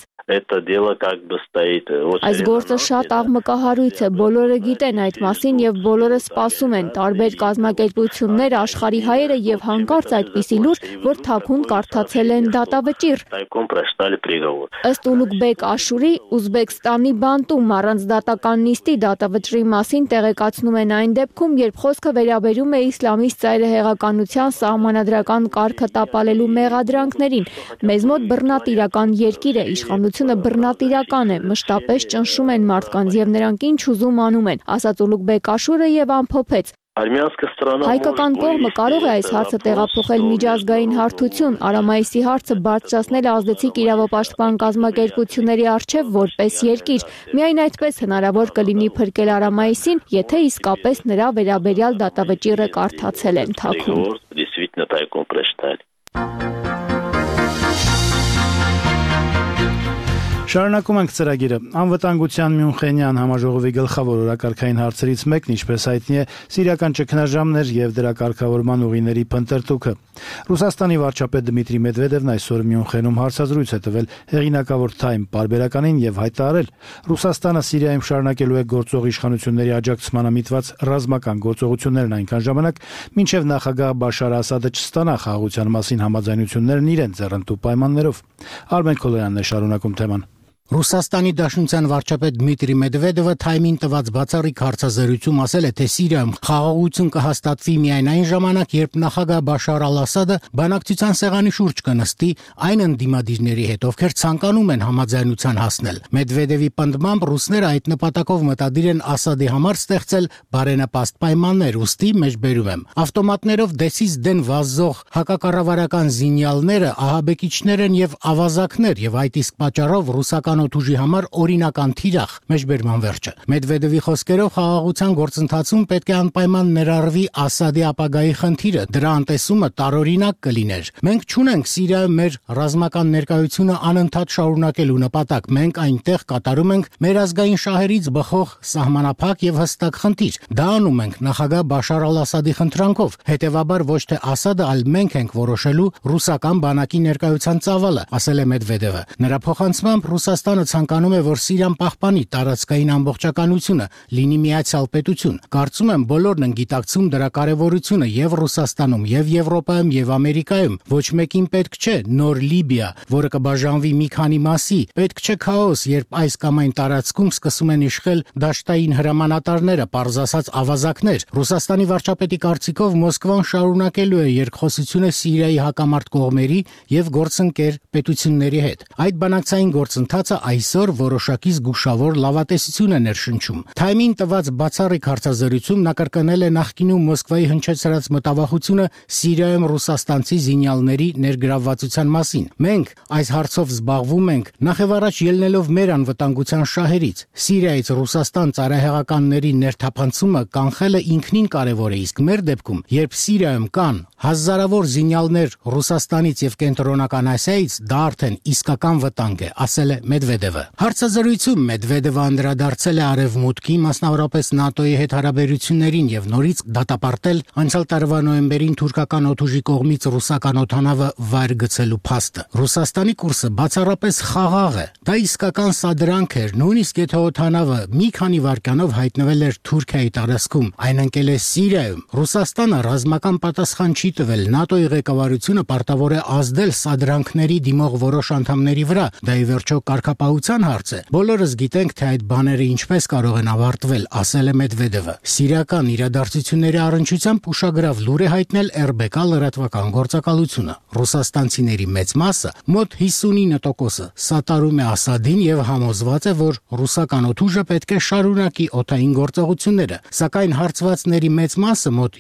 Այս գործը շատ աղմկահարույց է, բոլորը գիտեն այդ մասին եւ բոլորը սպասում են, տարբեր կազմակերպություններ, աշխարհի հայերը եւ հանկարծ այդպիսի լուր, որ թաքուն կարդացել են դատավճիռ։ Ըստ Ուլուգբեկ Աշուրի, Ուզբեկստանի բանտում առանց դատական նիստի դատավճռի մասին տեղեկացնում են այն դեպքում, երբ խոսքը վերաբերում է իսլամիստ ծայրահեղականության սահմանադրական կարգը տապալելու մեղադրանքներին։ Մեզ մոտ բռնատիրական երկիր է, իշխանությունը բռնատիրական է, մշտապես ճնշում են մարդկանց եւ նրանք ինչ ուզում անում են, ասաց Ուլուգբեկ Աշուրը եւ ամփոփեց։ Հայկական կողմը կարող է այս հարցը տեղափոխել միջազգային հարթություն, Արամայիսի հարցը բարձրացնել ազդեցիկ իրավապաշտպան կազմակերպությունների առջև որպես երկիր։ Միայն այդպես հնարավոր կլինի փրկել Արամայիսին, եթե իսկապես նրա վերաբերյալ դատավճիռը կարդացել են թաքուն։ Շարունակում ենք ծրագիրը։ Անվտանգության Մյունխենյան համաժողովի գլխավոր օրակարգային հարցերից մեկն, ինչպես հայտնի է, սիրիական ճգնաժամներ եւ դրա կարգավորման ուղիների փնտրտուքը։ Ռուսաստանի վարչապետ Դմիտրի Մեդվեդևն այսօր Մյունխենում հարցազրույց է տվել հեղինակավոր Time պարբերականին եւ հայտարարել, Ռուսաստանը Սիրիայում շարունակելու է գործող իշխանությունների աջակցմանը միտված ռազմական գործողություններն այնքան ժամանակ, մինչեւ նախագահ Բաշար Ասադը չստանա խաղաղության մասին համաձայնություններն իրենց ձեռնտու պայմաններով։ Արմեն Քոլոյանն է շարունակում թեման։ Ռուսաստանի Դաշնության վարչապետ Դմիտրի Մեդվեդևը Time-ին տված բացառիկ հարցազրույցում ասել է, թե Սիրիայում խաղաղություն կհաստատվի միայն այն ժամանակ, երբ նախագահ Բաշար al-Ասադը բանակցության սեղանի շուրջ կնստի այն ընդդիմադիրների հետ, ովքեր ցանկանում են համաձայնության հասնել։ Մեդվեդևի պնդմամբ ռուսները այդ նպատակով մտադիր են Ասադի համար ստեղծել բարենպաստ պայմաններ, ուստի մեջբերում եմ։ Ավտոմատներով դեսից դեն վազող հակակառավարական զինյալները ահաբեկիչներ են եւ ավազակներ, եւ այդ իսկ պատճառով ռուսական օդուժի համար օրինական թիրախ, մեջբերման վերջը։ Մեդվեդևի խոսքերով խաղաղության գործընթացում պետք է անպայման ներառվի Ասադի ապագայի խնդիրը, դրա անտեսումը տարօրինակ կլիներ։ Մենք չունենք Սիրիայում մեր ռազմական ներկայությունը անընդհատ շարունակելու նպատակ, մենք այնտեղ կատարում ենք մեր ազգային շահերից բխող սահմանափակ եւ հստակ խնդիր։ Դա անում ենք նախագահ Բաշար al-Ասադի խնդրանքով, հետեւաբար ոչ թե Ասադը, այլ մենք ենք որոշելու ռուսական բանակի ներկայության ծավալը, ասել է Մեդվեդևը։ Նրա փոխանցմամբ Ռուսաստանը ցանկանում է, որ Սիրիան պահպանի տարածքային ամբողջականությունը, լինի միացյալ պետություն։ Կարծում եմ, բոլորն են գիտակցում դրա կարևորությունը եւ Ռուսաստանում, եւ Եվրոպայում, եւ Ամերիկայում։ Ոչ մեկին պետք չէ նոր Լիբիա, որը կբաժանվի մի քանի մասի։ Պետք չէ քաոս, երբ այս կամ այն տարածքում սկսում են իշխել դաշտային հրամանատարները, պարզ ասած ավազակներ։ Ռուսաստանի վարչապետի կարծիքով Մոսկվան շարունակելու է երկխոսությունը Սիրիայի հակամարտ կողմերի եւ գործընկեր պետությունների հետ։ Այդ բանակցային գործընթացը այսօր որոշակի զգուշավոր լավատեսություն է ներշնչում։ Time-ին տված բացառիկ հարցազրույցում նա կրկնել է նախկինում Մոսկվայի հնչեցրած մտավախությունը Սիրիայում ռուսաստանցի զինյալների ներգրավվածության մասին։ Մենք այս հարցով զբաղվում ենք նախևառաջ ելնելով մեր անվտանգության շահերից։ Սիրիայից Ռուսաստան ծառայահեղականների ներթափանցումը կանխելը ինքնին կարևոր է, իսկ մեր դեպքում, երբ Սիրիայում կան հազարավոր զինյալներ Ռուսաստանից եւ Կենտրոնական Ասիայից, դա արդեն իսկական վտանգ է, ասել է Մեդվեդևը։ Հարցազրույցում Մեդվեդևը անդրադարձել է Արևմուտքի, մասնավորապես ՆԱՏՕ-ի հետ հարաբերություններին եւ նորից դատապարտել անցյալ տարվա նոյեմբերին թուրքական օդուժի կողմից ռուսական օդանավը վայր գցելու փաստը։ Ռուսաստանի կուրսը բացառապես խաղաղ է։ Դա իսկական սադրանք էր, նույնիսկ եթե օդանավը մի քանի վայրկյանով հայտնվել էր Թուրքիայի տարածքում, այն ընկել է Սիրիայում։ Ռուսաստանը ռազմական պատասխան չի տվել, ՆԱՏՕ-ի ղեկավարությունը պարտավոր է ազդել սադրանքների դիմող որոշ անդամների վրա։ Դա ի վերջո կարգապահության հարց է։ Բոլորս գիտենք, թե այդ բաները ինչպես կարող են ավարտվել, ասել է Մեդվեդևը։ Սիրիական իրադարձությունների առնչությամբ ուշագրավ լուր է հայտնել RBK լրատվական գործակալությունը։ Ռուսաստանցիների մեծ մասը, մոտ 59%, սատարում է Ասադին եւ համոզված է, որ ռուսական օդուժը պետք է շարունակի օդային գործողությունները, սակայն հարցվածների մեծ մասը, մոտ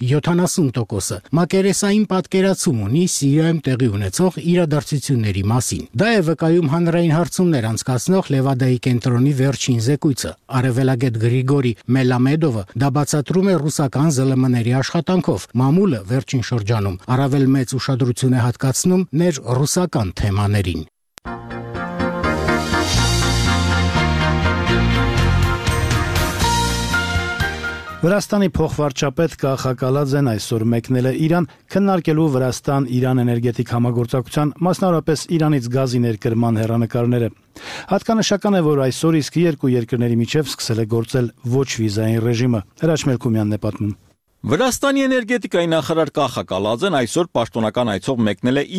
70%, մակերեսային պատկերացում ունի Սիրիայում տեղի ունեցող իրադարձությունների մասին։ Դա է վկայում հանրային հարցումներ անցկացնող Լևադայի կենտրոնի վերջին զեկույցը։ Արևելագետ Գրիգորի Մելամեդովը դա բացատրում է ռուսական ԶԼՄ-ների աշխատանքով։ Մամուլը վերջին շրջանում առավել մեծ ուշադրություն է հատկացնում ներ-ռուսական թեմաներին։ Վրաստանի փոխվարչապետ Կախա Կալաձեն այսօր մեկնել է Իրան քննարկելու Վրաստան-Իրան էներգետիկ համագործակցության, մասնավորապես Իրանից գազի ներկրման հեռանկարները։ Հատկանշական է, որ այսօր իսկ երկու երկրների միջև սկսել է գործել ոչ վիզային ռեժիմը։ Հրաչ Մելքումյանն է պատմում։ Վրաստանի էներգետիկայի նախարար Կախա Կալաձեն այսօր պաշտոնական այցով մեկնել է Իրան։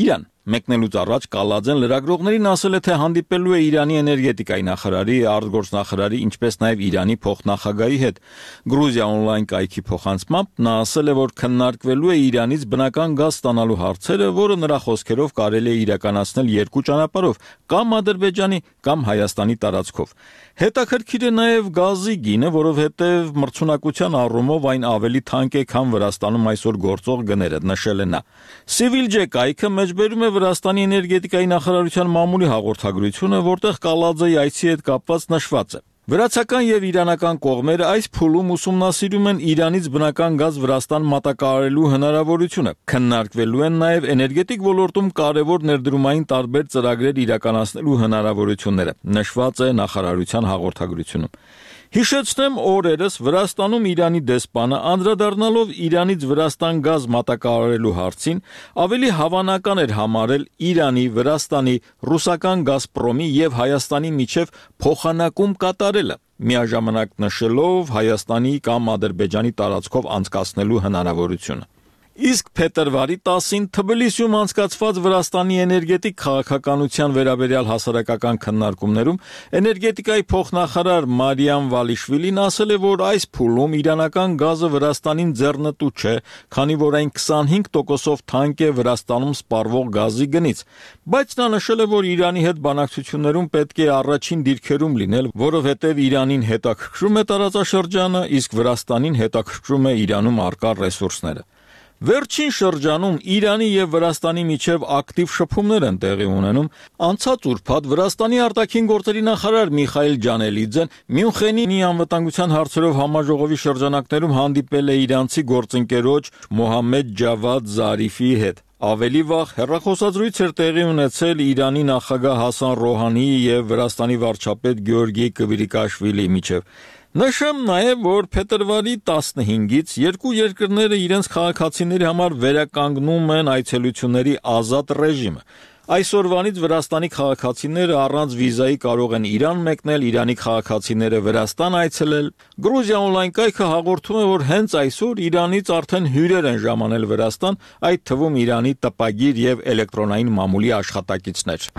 Մեկնելուց առաջ Կալաձեն լրագրողներին ասել է, թե հանդիպելու է Իրանի էներգետիկայի նախարարի, արտգործնախարարի, ինչպես նաև Իրանի փոխնախագահի հետ։ Գրուզիա on-line կայքի փոխանցմամբ նա ասել է, որ քննարկվելու է Իրանից բնական գազ ստանալու հարցերը, որը նրա խոսքերով կարելի է իրականացնել երկու ճանապարհով՝ կամ Ադրբեջանի, կամ Հայաստանի տարածքով։ Հետաքրքիր է նաև գազի գինը, որովհետև մրցունակության առումով այն ավելի թանկ է, քան Վրաստանում այսօր գործող գները, նշել է նա։ Civilj կայքը մեջբերում է Վրաստանի էներգետիկայի նախարարության մամուլի հաղորդագրությունը, որտեղ Կալաձեի այցի հետ կապված նշված է. Վրացական եւ իրանական կողմերը այս փուլում ուսումնասիրում են Իրանից բնական գազ Վրաստան մատակարարելու հնարավորությունը։ Քննարկվելու են նաև էներգետիկ ոլորտում կարևոր ներդրումային տարբեր ծրագրեր իրականացնելու հնարավորությունները, նշված է նախարարության հաղորդագրությունում։ Հիշեցնեմ, օրերս Վրաստանում Իրանի դեսպանը անդրադառնալով Իրանից Վրաստան գազ մատակարարելու հարցին ավելի հավանական էր համարել Իրանի, Վրաստանի, ռուսական Գազպրոմի եւ Հայաստանի միջև փոխանակում կատարելը, միաժամանակ նշելով Հայաստանի կամ Ադրբեջանի տարածքով անցկացնելու հնարավորությունը։ Իսկ փետրվարի 10-ին Թբիլիսիում անցկացված Վրաստանի էներգետիկ քաղաքականության վերաբերյալ հասարակական քննարկումներում էներգետիկայի փոխնախարար Մարիամ Վալիշվիլին ասել է, որ այս փուլում իրանական գազը Վրաստանին ձեռնտու չէ, քանի որ այն 25%-ով թանկ է Վրաստանում սպառվող գազի գնից, բայց նա նշել է, որ Իրանի հետ բանակցություններում պետք է առաջին դիրքերում լինել, որովհետև Իրանին հետաքրքրում է տարածաշրջանը, իսկ Վրաստանին հետաքրքրում է Իրանում առկա ռեսուրսները։ Վերջին շրջանում Իրանի եւ Վրաստանի միջև ակտիվ շփումներ են տեղի ունենում։ Անցած ուրբաթ Վրաստանի արտաքին գործերի նախարար Միխայիլ Ջանելիձեն Մյունխենի անվտանգության հարցերով համաժողովի շրջանակներում հանդիպել է իրանցի գործընկերոջ Մոհամմեդ Ջավադ Զարիֆի հետ։ Ավելի վաղ հեռախոսազրույց էր տեղի ունեցել Իրանի նախագահ Հասան Ռոհանիի եւ Վրաստանի վարչապետ Գեորգի Կվիրիկաշվիլիի միջև։ Նշեմ նաև, որ փետրվարի 15-ից երկու երկրները իրենց քաղաքացիների համար վերականգնում են այցելությունների ազատ ռեժիմը։ Այսօրվանից Վրաստանի քաղաքացիները առանց վիզայի կարող են Իրան մեկնել, Իրանի քաղաքացիները Վրաստան այցելել։ Գրուզիա on-line կայքը հաղորդում է, որ հենց այսօր Իրանից արդեն հյուրեր են ժամանել Վրաստան, այդ թվում Իրանի տպագիր եւ էլեկտրոնային մամուլի աշխատակիցներ։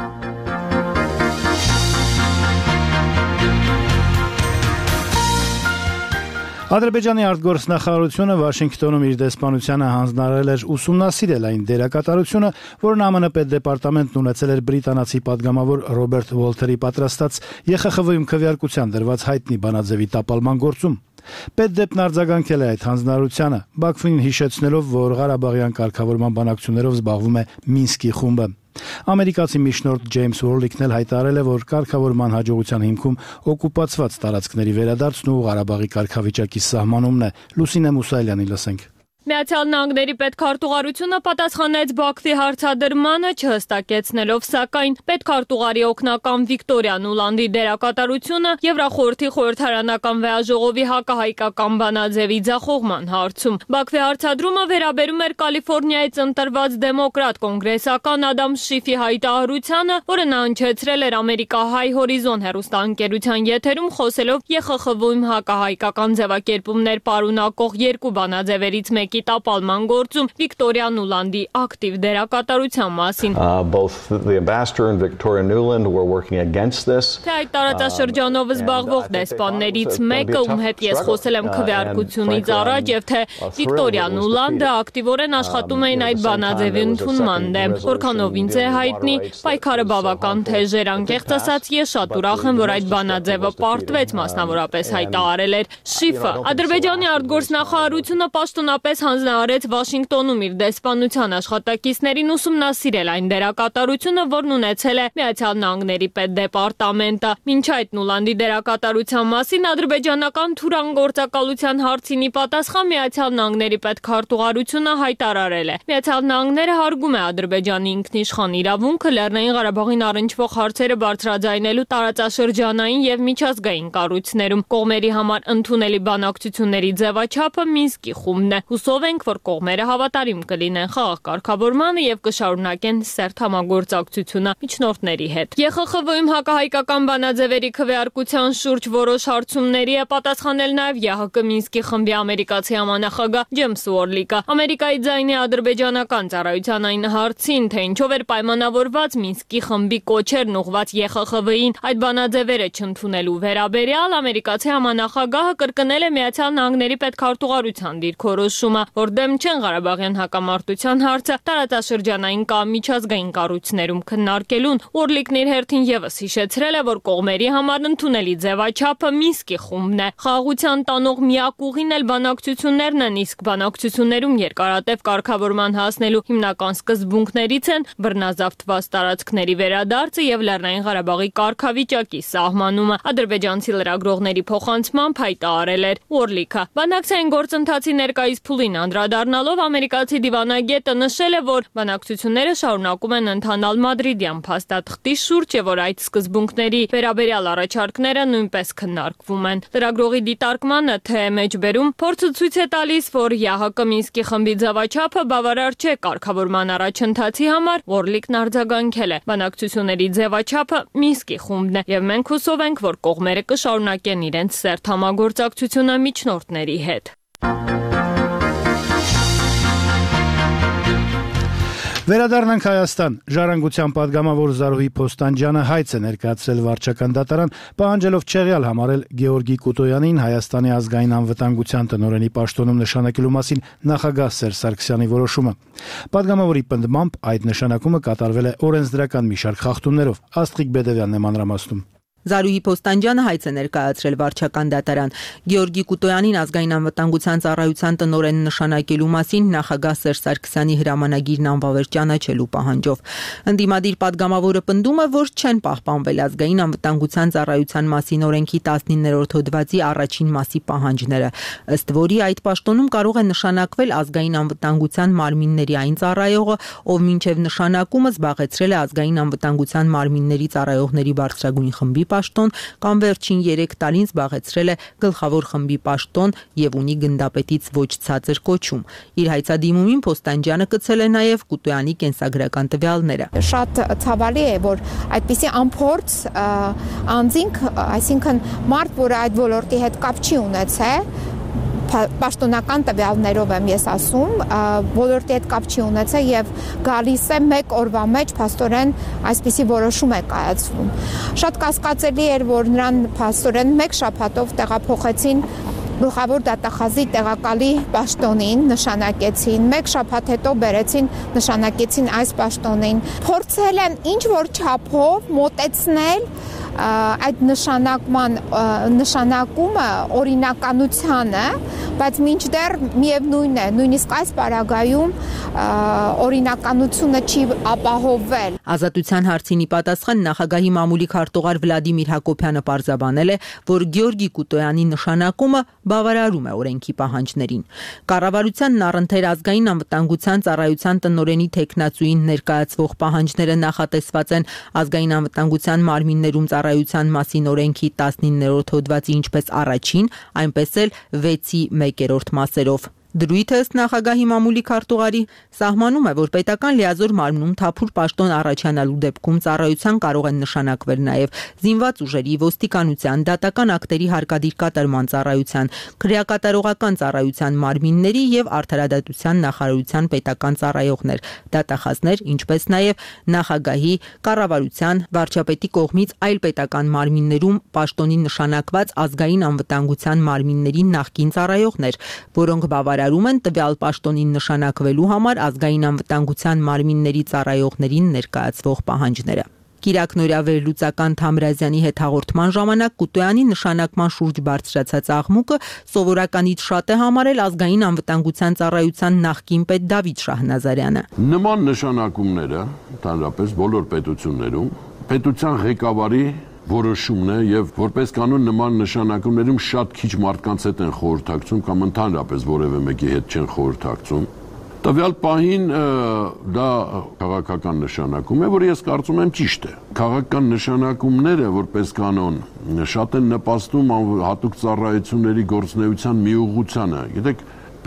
Ադրբեջանի արտգործնախարարությունը Վաշինգտոնում իր դեսպանությանը հանձնարարել էր ուսումնասիրել այն դերակատարությունը, որն ԱՄՆ պետդեպարտամենտն ունեցել էր բրիտանացի падգամավոր Ռոբերտ Ուոլթերի պատրաստած ԵԽԽՎ-ում քվեարկության դրված հայտնի բանաձևի տապալման գործում։ Պետդեպն արձագանքել է այդ հանձնարարությանը, Բաքվին հիշեցնելով, որ Ղարաբաղյան կարգավորման բանակցություններով զբաղվում է Մինսկի խումբը։ Ամերիկացի միջնորդ Ջեյմս Ուորլիկն էլ հայտարարել է, որ կարգավորման հաջողության հիմքում օկուպացված տարածքների վերադարձն ու Ղարաբաղի կարգավիճակի սահմանումն է։ Լուսինե Մուսայելյանի լսենք։ Միացյալ Նահանգների պետքարտուղարությունը պատասխանեց Բաքվի հարցադրմանը, չհստակեցնելով սակայն պետքարտուղարի օգնական Վիկտորիա Նուլանդի դերակատարությունը Եվրախորհրդի խորհրդարանական վեաժողովի հակահայկական բանաձևի ձախողման հարցում։ Բաքվի հարցադրումը վերաբերում էր Կալիֆոռնիայից ընտրված դեմոկրատ կոնգրեսական Ադամ Շիֆի հայտարարությանը, որը նա հնչեցրել էր ամերիկահայ Հորիզոն հեռուստաընկերության եթերում, խոսելով ԵԽԽՎ-ում հակահայկական ձևակերպումներ պարունակող երկու բանաձևերից մեկի տապալման գործում Վիկտորիա Նուլանդի ակտիվ դերակատարության մասին։ Այդ տարածաշրջանով զբաղվող դեսպաններից մեկը, ում հետ ես խոսել եմ քվեարկությունից առաջ, եւ թե Վիկտորիա Նուլանդը ակտիվորեն աշխատում էին այդ բանաձևի ընդունման դեմ։ Որքանով ինձ է հայտնի, պայքարը բավական թեժ էր, անկեղծ ասած, ես շատ ուրախ եմ, որ այդ բանաձևը պարտվեց, մասնավորապես հայտարարել էր Շիֆը։ Ադրբեջանի արտգործնախարարությունը պաշտոնապես հանձնարարեց Վաշինգտոնում իր դեսպանության աշխատակիցներին ուսումնասիրել այն դերակատարությունը, որն ունեցել է Միացյալ Նահանգների պետդեպարտամենտը։ Մինչ այդ Նուլանդի դերակատարության մասին ադրբեջանական Թուրան գործակալության հարցին ի պատասխան Միացյալ Նահանգների պետքարտուղարությունը հայտարարել է. Միացյալ Նահանգները հարգում է Ադրբեջանի ինքնիշխան իրավունքը Լեռնային Ղարաբաղին առնչվող հարցերը բարձրաձայնելու տարածաշրջանային եւ միջազգային կառույցներում։ Կողմերի համար ընդունելի բանակցությունների ձևաչափը Մինսկի խումբն է։ հուսով ենք, որ կողմերը հավատարիմ կլինեն խաղաղ կարգավորմանը եւ կշարունակեն սերտ համագործակցությունը միջնորդների հետ։ ԵԽԽՎ-ում հակահայկական բանաձևերի քվեարկության շուրջ որոշ հարցումների է պատասխանել նաեւ ԵՀԿ Մինսկի խմբի ամերիկացի համանախագահ Ջեյմս Ուորլիկը։ Ամերիկայի ձայնի ադրբեջանական ծառայության այն հարցին, թե ինչով էր պայմանավորված Մինսկի խմբի կոչերն ուղղված ԵԽԽՎ-ին այդ բանաձևերը չընդունելու վերաբերյալ ամերիկացի համանախագահը կրկնել է Միացյալ Նահանգների պետքարտուղարության դիրքորոշումը, որ դեմ չեն Ղարաբաղյան հակամարտության հարցը տարածաշրջանային կամ միջազգային կառույցներում քննարկելուն։ Ուորլիկն իր հերթին եւս հիշեցրել է, որ կողմերի համար ընդունելի ձևաչափը Մինսկի խումբն է։ Խաղաղության տանող միակ ուղին էլ բանակցություններն են, իսկ բանակցություններում երկարատև կարգավորման հասնելու հիմնական սկզբունքներից են բռնազավթված տարածքների վերադարձը եւ Լեռնային Ղարաբաղի կարգավիճակի սահմանումը։ Ադրբեջանցի լրագրողների փոխանցմամբ հայտարարել էր Ուորլիկը։ Բանակցային գործընթացի ներկայիս փուլին անդրադառնալով ամերիկացի դիվանագետը նշել է, որ բանակցությունները շարունակում են ընթանալ Մադրիդյան փաստաթղթի շուրջ եւ որ այդ սկզբունքների վերաբերյալ առաջարկները նույնպես քննարկվում են։ Լրագրողի դիտարկմանը թե մեջբերում փորձը ցույց է տալիս, որ ԵՀԿ Մինսկի խմբի ձևաչափը բավարար չէ կարգավորման առաջընթացի համար, Ուորլիկն արձագանքել է։ Բանակցությունների ձևաչափը Մինսկի խումբն է եւ մենք հուսով ենք, որ կողմերը կշարունակեն իրենց սերտ համագործակցությունը միջնորդների հետ։ Վերադառնանք Հայաստան։ Ժառանգության падգամավոր Զարուհի Փոստանջյանը հայց է ներկայացրել վարչական դատարան, պահանջելով չեղյալ համարել Գեորգի Կուտոյանին Հայաստանի ազգային անվտանգության տնօրենի պաշտոնում նշանակելու մասին նախագահ Սերժ Սարգսյանի որոշումը։ Падգամավորի պնդմամբ այդ նշանակումը կատարվել է օրենսդրական մի շարք խախտումներով։ Աստղիկ Բեդևյանն է մանրամասնում։ Զարուհի Փոստանջյանը հայց է ներկայացրել վարչական դատարան Գեորգի Կուտոյանին ազգային անվտանգության ծառայության տնօրեն նշանակելու մասին նախագահ Սերժ Սարգսյանի հրամանագիրն անվավեր ճանաչելու պահանջով։ Ընդդիմադիր падգամավորը պնդում է, որ չեն պահպանվել ազգային անվտանգության ծառայության մասին օրենքի 19-րդ հոդվածի առաջին մասի պահանջները, ըստ որի այդ պաշտոնում կարող է նշանակվել ազգային անվտանգության մարմինների այն ծառայողը, ով մինչև նշանակումը զբաղեցրել է ազգային անվտանգության մարմինների ծառայողների բարձրագույն խմբի պաշտոն կամ վերջին 3 տարին զբաղեցրել է գլխավոր խմբի պաշտոն եւ ունի գնդապետից ոչ ցածր կոչում։ Իր հայցադիմումին Փոստանջյանը կցել է նաեւ Կուտոյանի կենսագրական տվյալները։ Շատ ցավալի է, որ այդպիսի անփորձ անձինք, այսինքն մարդ, որը այդ ոլորտի հետ կապ չի ունեցել, պաշտոնական տվյալներով եմ ես ասում, ոլորտի հետ կապ չի ունեցել եւ գալիս է մեկ օրվա մեջ փաստորեն այսպիսի որոշում է կայացվում։ Շատ կասկածելի էր, որ նրան փաստորեն մեկ շաբաթով տեղափոխեցին գլխավոր դատախազի տեղակալի պաշտոնին, նշանակեցին, մեկ շաբաթ հետո բերեցին, նշանակեցին այս պաշտոնին։ Փորձել են ինչ որ չափով մոտեցնել այդ նշանակումը օրինականությանը, բայց մինչդեռ միևնույն է, նույնիսկ այս պարագայում օրինականությունը չի ապահովվել։ Ազատության հարցին ի պատասխան նախագահի մամուլի քարտուղար Վլադիմիր Հակոբյանը պարզաբանել է, որ Գեորգի Կուտոյանի նշանակումը բավարարում է օրենքի պահանջներին։ Կառավարությանն առընթեր ազգային անվտանգության ծառայության տնօրենի թեկնածուին ներկայացվող պահանջները նախատեսված են ազգային անվտանգության մարմիններում ծառայության մասին օրենքի 19-րդ հոդվածի ինչպես առաջին, այնպես էլ 6-ի 1-րդ մասերով։ Դրույթը ըստ նախագահի մամուլի քարտուղարի սահմանում է, որ պետական լիազոր մարմնում թափուր պաշտոն առաջանալու դեպքում ծառայության կարող են նշանակվել նաև զինված ուժերի, ոստիկանության, դատական ակտերի հարկադիր կատարման ծառայության, քրեակատարողական ծառայության մարմինների եւ արդարադատության նախարարության պետական ծառայողներ, դատախազներ, ինչպես նաև նախագահի, կառավարության, վարչապետի կողմից այլ պետական մարմիններում պաշտոնի նշանակված ազգային անվտանգության մարմինների նախկին ծառայողներ, որոնք բավարարում են տվյալ պաշտոնին նշանակվելու համար ազգային անվտանգության մարմինների ծառայողներին ներկայացվող պահանջները։ Կիրակնորյա վերլուծական Թամրազյանի հետ հաղորդման ժամանակ Կուտոյանի նշանակման շուրջ բարձրացած աղմուկը սովորականից շատ է համարել ազգային անվտանգության ծառայության նախկին պետ Դավիթ Շահնազարյանը։ Նման նշանակումները ընդհանրապես բոլոր պետություններում պետության ղեկավարի որոշումն է եւ որպես կանոն նման նշանակումներում շատ քիչ մարդկանց հետ են խորհրդակցում կամ ընդհանրապես որևէ մեկի հետ չեն խորհրդակցում։ Տվյալ պահին դա քաղաքական նշանակում է, որը ես կարծում եմ ճիշտ է։ Քաղաքական նշանակումները որպես կանոն շատ են նպաստում հատուկ ծառայությունների գործունեության միուղղությանը։ Գիտեք,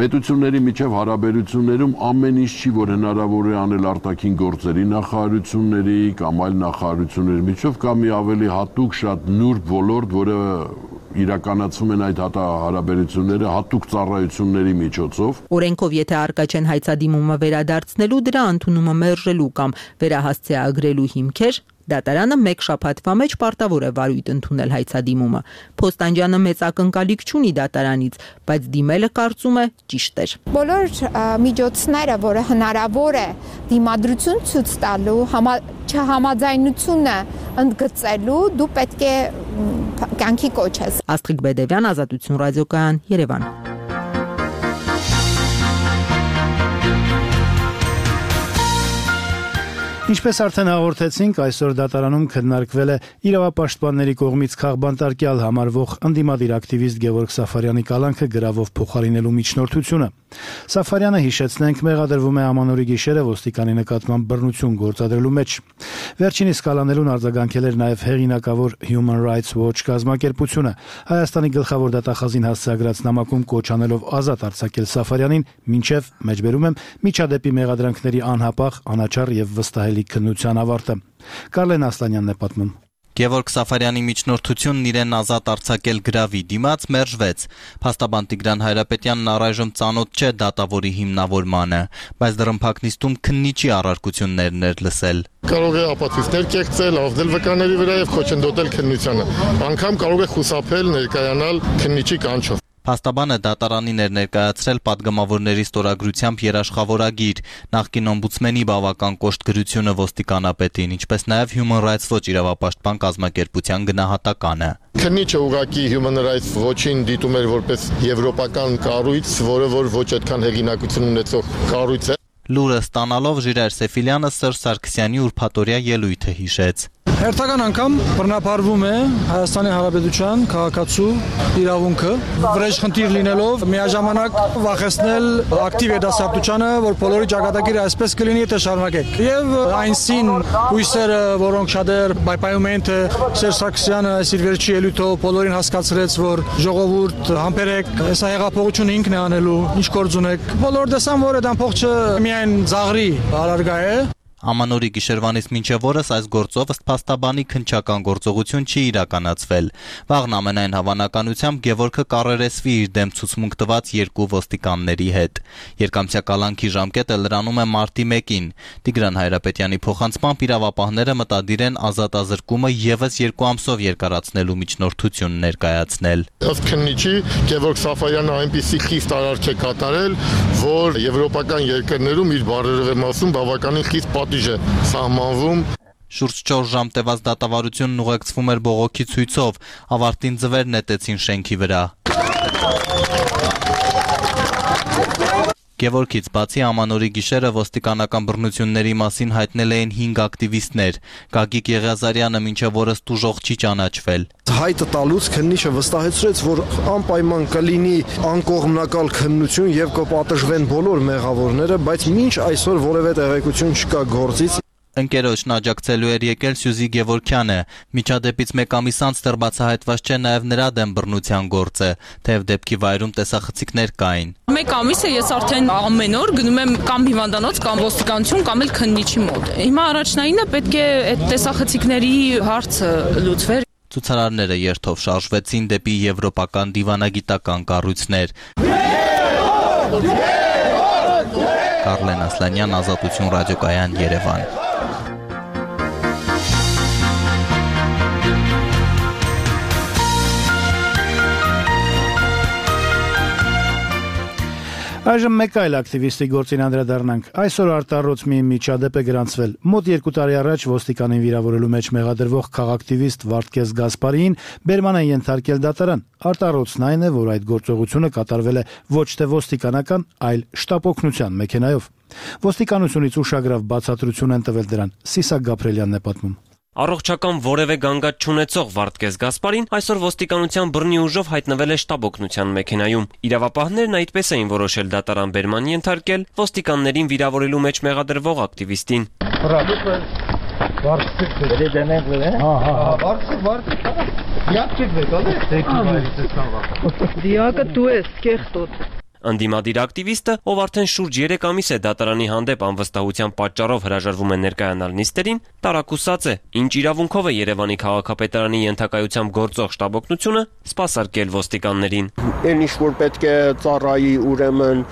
Պետությունների միջև հարաբերություններում ամեն ինչ չի, որ հնարավոր է անել արտաքին գործերի նախարարությունների կամ այլ նախարարությունների միջև, կամ մի ավելի հատուկ շատ նուրբ ոլորտ, որը իրականացում են այդ հարաբերությունները հատուկ ծառայությունների միջոցով։ Օրենքով եթե արկա չեն հայցադիմումը վերադարձնելու, դրա ընդունումը մերժելու կամ վերահասցեագրելու հիմքեր, դատարանը մեկ շաբաթվա մեջ պարտավոր է վարույթ ընդունել հայցադիմումը։ Փոստանջյանը մեծ ակնկալիք չունի դատարանից, բայց դիմելը կարծում է ճիշտ էր։ Բոլոր միջոցները, որը հնարավոր է դիմադրություն ցույց տալու, չհամաձայնությունը ընդգծելու, դու պետք է կյանքի կոչես։ Աստղիկ Բեդևյան, Ազատություն ռադիոկայան, Երևան։ Ինչպես արդեն հաղորդեցինք, այսօր դատարանում քննարկվել է իրավապաշտպանների կողմից քաղբանտարկյալ համարվող ընդդիմադիր ակտիվիստ Գևորգ Սաֆարյանի կալանքը գրավով փոխարինելու միջնորդությունը։ Սաֆարյանը, հիշեցնենք, մեղադրվում է ամանորի գիշերը ոստիկանի նկատմամբ բռնություն գործադրելու մեջ։ Վերջինիս կալանելուն արձագանքել էր նաև հեղինակավոր Human Rights Watch կազմակերպությունը։ Հայաստանի գլխավոր դատախազին հասցեագրած նամակում կոչ անելով ազատ արձակել Սաֆարյանին, մինչև, մեջբերում եմ, միջադեպի մեղադրանքների անհապաղ, անաչառ եւ վստահելի քննության ավարտը։ Կարլեն Ասլանյանն է պատմում։ Գևորգ Սաֆարյանի միջնորդությունն իրեն ազատ արձակել գրավի դիմաց մերժվեց։ Փաստաբան Տիգրան Հայրապետյանն առայժմ ծանոթ չէ դատավորի հիմնավորմանը, բայց դռնփակ-նիստում քննիչի առարկություններն էր լսել։ Կարող է ապացույցներ կեղծել, ազդել վկաների վրա եւ խոչընդոտել քննությանը։ Անգամ կարող է խուսափել ներկայանալ քննիչի կանչով։ Փաստաբանը դատարանին էր ներկայացրել պատգամավորների ստորագրությամբ երաշխավորագիր, նախկին օմբուդսմենի բավական կոշտ գրությունը ոստիկանապետին, ինչպես նաև Human Rights Watch իրավապաշտպան կազմակերպության գնահատականը։ Քննիչը ուղղակի Human Rights Watch-ին դիտում էր որպես եվրոպական կառույց, որը որ ոչ այդքան հեղինակություն ունեցող կառույց է։ Լուրը ստանալով Ժիրայր Սեֆիլյանը Սերժ Սարգսյանի ուրբաթօրյա ելույթը հիշեց։ Հերթական անգամ բռնապարվում է Հայաստանի Հանրապետության քաղաքացու իրավունքը, վրեժխնդիր լինելով միաժամանակ վախեցնել ակտիվ երիտասարդությանը, որ բոլորի ճակատագիրը այսպես կլինի, եթե շարունակեք։ Եվ այնսին հույսերը, որոնք շատեր պայպայում են, թե Սերժ Սարգսյանը այս իր վերջի ելույթով բոլորին հասկացրեց, որ ժողովուրդ համբերեք, հեսա հեղափոխությունը ինքն է անելու, ինչ գործ ունեք։ Բոլորը տեսան, որ այդ ամբողջը միայն ծաղրի առարգա է։ Ամանորի գիշերվանից մինչև օրս այս գործով ըստ փաստաբանի քննչական գործողություն չի իրականացվել։ Վաղն ամենայն հավանականությամբ Գևորգը կառերեսվի իր դեմ ցուցմունք տված երկու ոստիկանների հետ։ Երկամսյա կալանքի ժամկետը լրանում է մարտի 1-ին։ Տիգրան Հայրապետյանի փոխանցմամբ իրավապահները մտադիր են ազատազրկումը եւս 2 ամսով երկարացնելու միջնորդություն ներկայացնել։ Ըստ քննիչի Գևորգ Սաֆարյանը այնպիսի խիստ արարք է կատարել, որ եվրոպական երկրներում իր բարերարումասում բավականին խիստ պատիժ է սահմանվում։ Շուրջ 4 ժամ տևած դատավարությունն ուղեկցվում էր բողոքի ցույցով, ավարտին ձվեր նետեցին շենքի վրա։ Գևորգից բացի Ամանորի գիշերը ոստիկանական բռնությունների մասին հայտնել էին 5 ակտիվիստներ։ Գագիկ Եղիազարյանը մինչև օրս տուժող չի ճանաչվել։ Հայտը տալուց քննիչը վստահեցրեց, որ անպայման կլինի անկողմնակալ քննություն եւ կպատժվեն բոլոր մեղավորները, բայց մինչ այսօր որևէ տեղեկություն չկա գործից։ Ընկերոջն աջակցելու էր եկել Սյուզի Գևորգյանը։ Միջադեպից 1 ամիս անց դեռ բացահայտված չէ նաև նրա դեմ բռնության գործը, թեև դեպքի վայրում տեսախցիկներ կային։ 1 ամիս է ես արդեն ամեն օր գնում եմ կամ հիվանդանոց կամ ոստիկանություն կամ էլ քննիչի մոտ։ Հիմա առաջնայինը պետք է այդ տեսախցիկների հարցը լուծվեր։ Ցուցարարները երթով շարժվեցին դեպի եվրոպական դիվանագիտական կառույցներ։ Կարլեն Ասլանյան, Ազատություն ռադիոկայան, Երևան։ Այժմ մեկ այլ ակտիվիստի գործին անդրադառնանք։ Այսօր արտառոց մի միջադեպ է գրանցվել։ Մոտ 2 տարի առաջ ոստիկանին վիրավորելու մեջ մեղադրվող քաղաքտիվիստ Վարդգես Գասպարիին բերման են ենթարկել դատարան։ Արտառոցն այն է, որ այդ գործողությունը կատարվել է ոչ թե ոստիկանական, այլ շտապօգնության մեքենայով։ Ոստիկանությունից ուշագրավ բացատրություն են տվել դրան։ Սիսակ Գաբրելյանն է պատմում։ Առողջական որևէ գանգատ չունեցող Վարդգես Գասպարին այսօր ոստիկանության բռնի ուժով հայտնվել է շտապօգնության մեքենայում։ Իրավապահներն այդպես էին որոշել դատարան բերման ենթարկել ոստիկաններին վիրավորելու մեջ մեղադրվող ակտիվիստին։ Ընդդիմադիր ակտիվիստը, ով արդեն շուրջ 3 ամիս է դատարանի հանդեպ անվստահության պատճառով հրաժարվում է ներկայանալ նիստերին, տարակուսած է, ինչ իրավունքով է Երևանի քաղաքապետարանի ենթակայությամբ գործող շտաբօգնությունը սպասարկել ոստիկաններին։ Այն ինչ որ պետք է ծառայի ուրեմն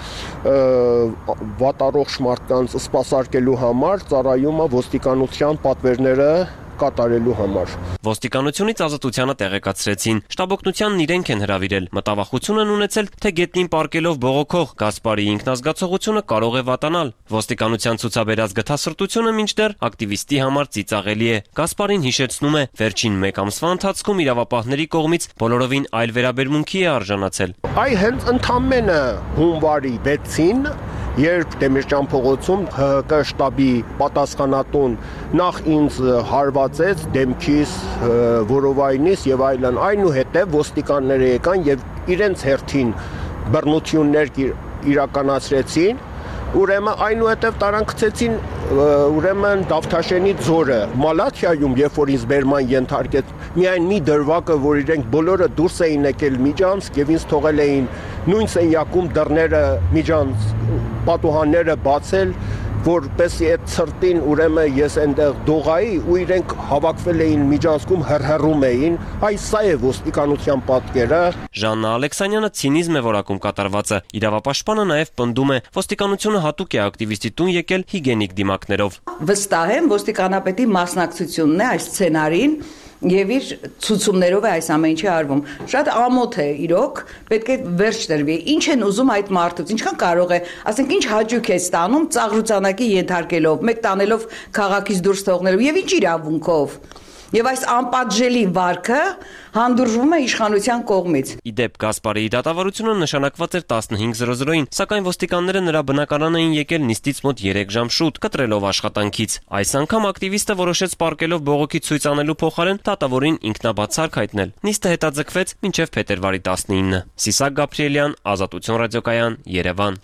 վատառողջ մարդկանց սպասարկելու համար ծառայում է ոստիկանության պատվերները կատարելու համար։ Ոստիկանությունից ազատությանը տեղեկացրեցին։ Շտաբօգնությանն իրենք են հրավիրել։ Մտավախություն են ունեցել, թե գետնին պարկելով բողոքող Գասպարի ինքնազգացողությունը կարող է վատանալ։ Ոստիկանության ցուցաբերած գթասրտությունը մինչդեռ ակտիվիստի համար ծիծաղելի է։ Գասպարին հիշեցնում է, վերջին 1 ամսվա ընթացքում իրավապահների կողմից բոլորովին այլ վերաբերմունքի է արժանացել։ Այ հենց ընդամենը հունվարի 6-ին երբ Դեմիրճան փողոցում ՀԿ շտաբի պատասխանատուն նախ ինձ հարվածեց դեմքիս, որովայնիս եւ այլն, այնուհետեւ ոստիկանները եկան եւ իրենց հերթին բռնություններ իրականացրեցին, ուրեմն այնուհետեւ տարանցեցին ուրեմն Դավթաշենի ձորը Մալաթիայում, երբ որ ինձ բերման ենթարկեց, միայն մի դրվագը, որ իրենք բոլորը դուրս էին եկել միջանցք եւ ինձ թողել էին նույն սենյակում դռները միջանց պատուհանները բացել, որպեսզի այդ ցրտին ուրեմն ես այնտեղ դողայի ու իրենք հավաքվել էին միջանցքում հրհրում էին, այս սա է ոստիկանության պատկերը։ Ժաննա Ալեքսանյանը ցինիզմ է որակում կատարվածը։ Իրավապաշտպանը նաև պնդում է, ոստիկանությունը հատուկ է ակտիվիստի տուն եկել հիգենիկ դիմակներով։ Վստահ եմ, ոստիկանապետի մասնակցությունն է այս սցենարին եւ իր ցուցումներով է այս ամեն ինչի արվում։ Շատ ամոթ է իրոք, պետք է վերջ տրվի։ Ինչ են ուզում այդ մարդուց, ինչքան կարող է, ասենք ինչ հաճույք է ստանում ծաղրուծանակի ենթարկելով, մեկ տանելով քաղաքից դուրս թողնելով եւ ինչ իրավունքով։ Եվ այս անպատժելի վարքը հանդուրժվում է իշխանության կողմից։ Իդեպ Գասպարիի դատավարությունը նշանակված էր 15:00-ին, սակայն ոստիկանները նրա բնակարան էին եկել նիստից մոտ 3 ժամ շուտ, կտրելով աշխատանքից։ Այս անգամ ակտիվիստը որոշեց պարկելով բողոքի ցույց անելու փոխարեն դատավորին ինքնաբացարկ հայտնել։ Նիստը հետաձգվեց մինչև փետրվարի 19։ Սիսակ Գաբրիելյան, Ազատություն ռադիոկայան, Երևան։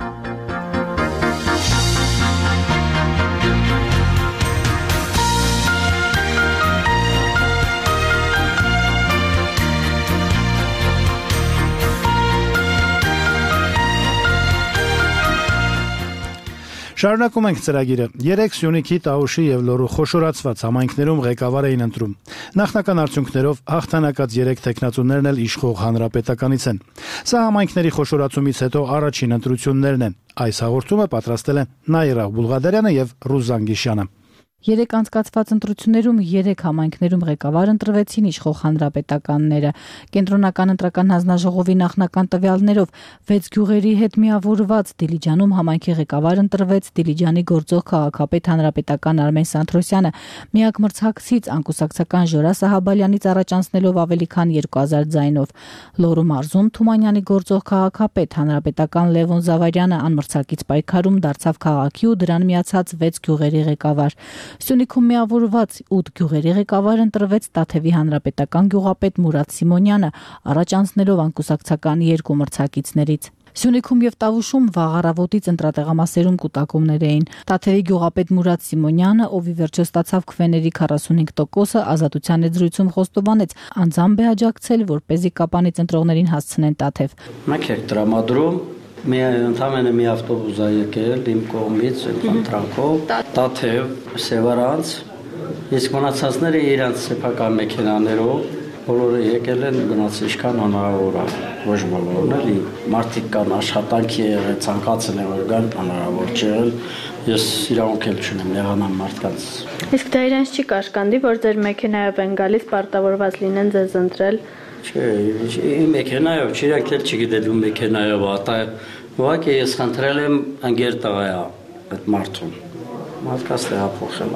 Շարունակում ենք ծրագիրը։ 3 Սյունիքի, Տավուշի եւ Լոռու խոշորացված համայնքներում ղեկավար էին ընտրում։ Նախնական արդյունքներով հաղթանակած 3 տեխնացուներն էլ իշխող հանրապետականից են։ Սա համայնքների խոշորացումից հետո առաջին ընտրություններն են։ Այս հաղորդումը պատրաստել են Նաիրա Բուլղադարյանը եւ Ռուզան Գիշյանը։ 3 անցկացված ընտրություններում 3 համայնքներում ղեկավար ընտրվեցին իշխող հանրապետականները։ Կենտրոնական ընտրական հանձնաժողովի նախնական տվյալներով 6 գյուղերի հետ միավորված Դիլիջանում համայնքի ղեկավար ընտրվեց Դիլիջանի գործող քաղաքապետ հանրապետական Արմեն Սանթրոսյանը, միակ մրցակցից անկուսակցական Ժորա Սահաբալյանից առաջ անցնելով ավելի քան 2000 ձայնով։ Լոռու մարզում Թումանյանի գործող քաղաքապետ հանրապետական Լևոն Զավարյանը անմրցակից պայքարում դարձավ քաղաքի ու դրան միացած 6 գյուղերի ղեկավար։ Սյունիքում միավորված 8 գյուղերի ղեկավար ընտրվեց Տաթևի հանրապետական գյուղապետ Մուրադ Սիմոնյանը, առաջ անցնելով անկուսակցական 2 մրցակիցներից։ Սյունիքում եւ Տավուշում վաղ առավոտից ընտրատեղամասերում կուտակումներ էին։ Տաթևի գյուղապետ Մուրադ Սիմոնյանը, ով ի վերջո ստացավ քվեների 45%-ը, Ազատության զրույցում խոստովանեց, անձամբ է աջակցել, որպեսզի Կապանից ընտրողներին հասցնեն Տաթև։ Մենք եք տրամադրում Ընդամենը մի ավտոբուս է եկել իմ կողմից, ընտրանքով, Տաթև, Սևարանց, իսկ մնացածները իրենց սեփական մեքենաներով, բոլորը եկել են գնաց ինչքան հնարավոր է, ոչ բոլորն էլի, մարդիկ կան աշխատանքի եղել, ցանկացել են որ գան, հնարավոր չէ, ես իրավունք էլ չունեմ եղանամ մարդկանց։ Իսկ դա իրենց չի կաշկանդի, որ ձեր մեքենայով են գալիս, պարտավորված լինեն ձեզ ընտրել։ Չէ, իմ մեքենայով, չիրեք էլ չգիտել ու մեքենայով, ուղղակի ես խնդրել եմ ընկեր տղայա այդ մարդուն։ Մարդկաց տեղափոխել,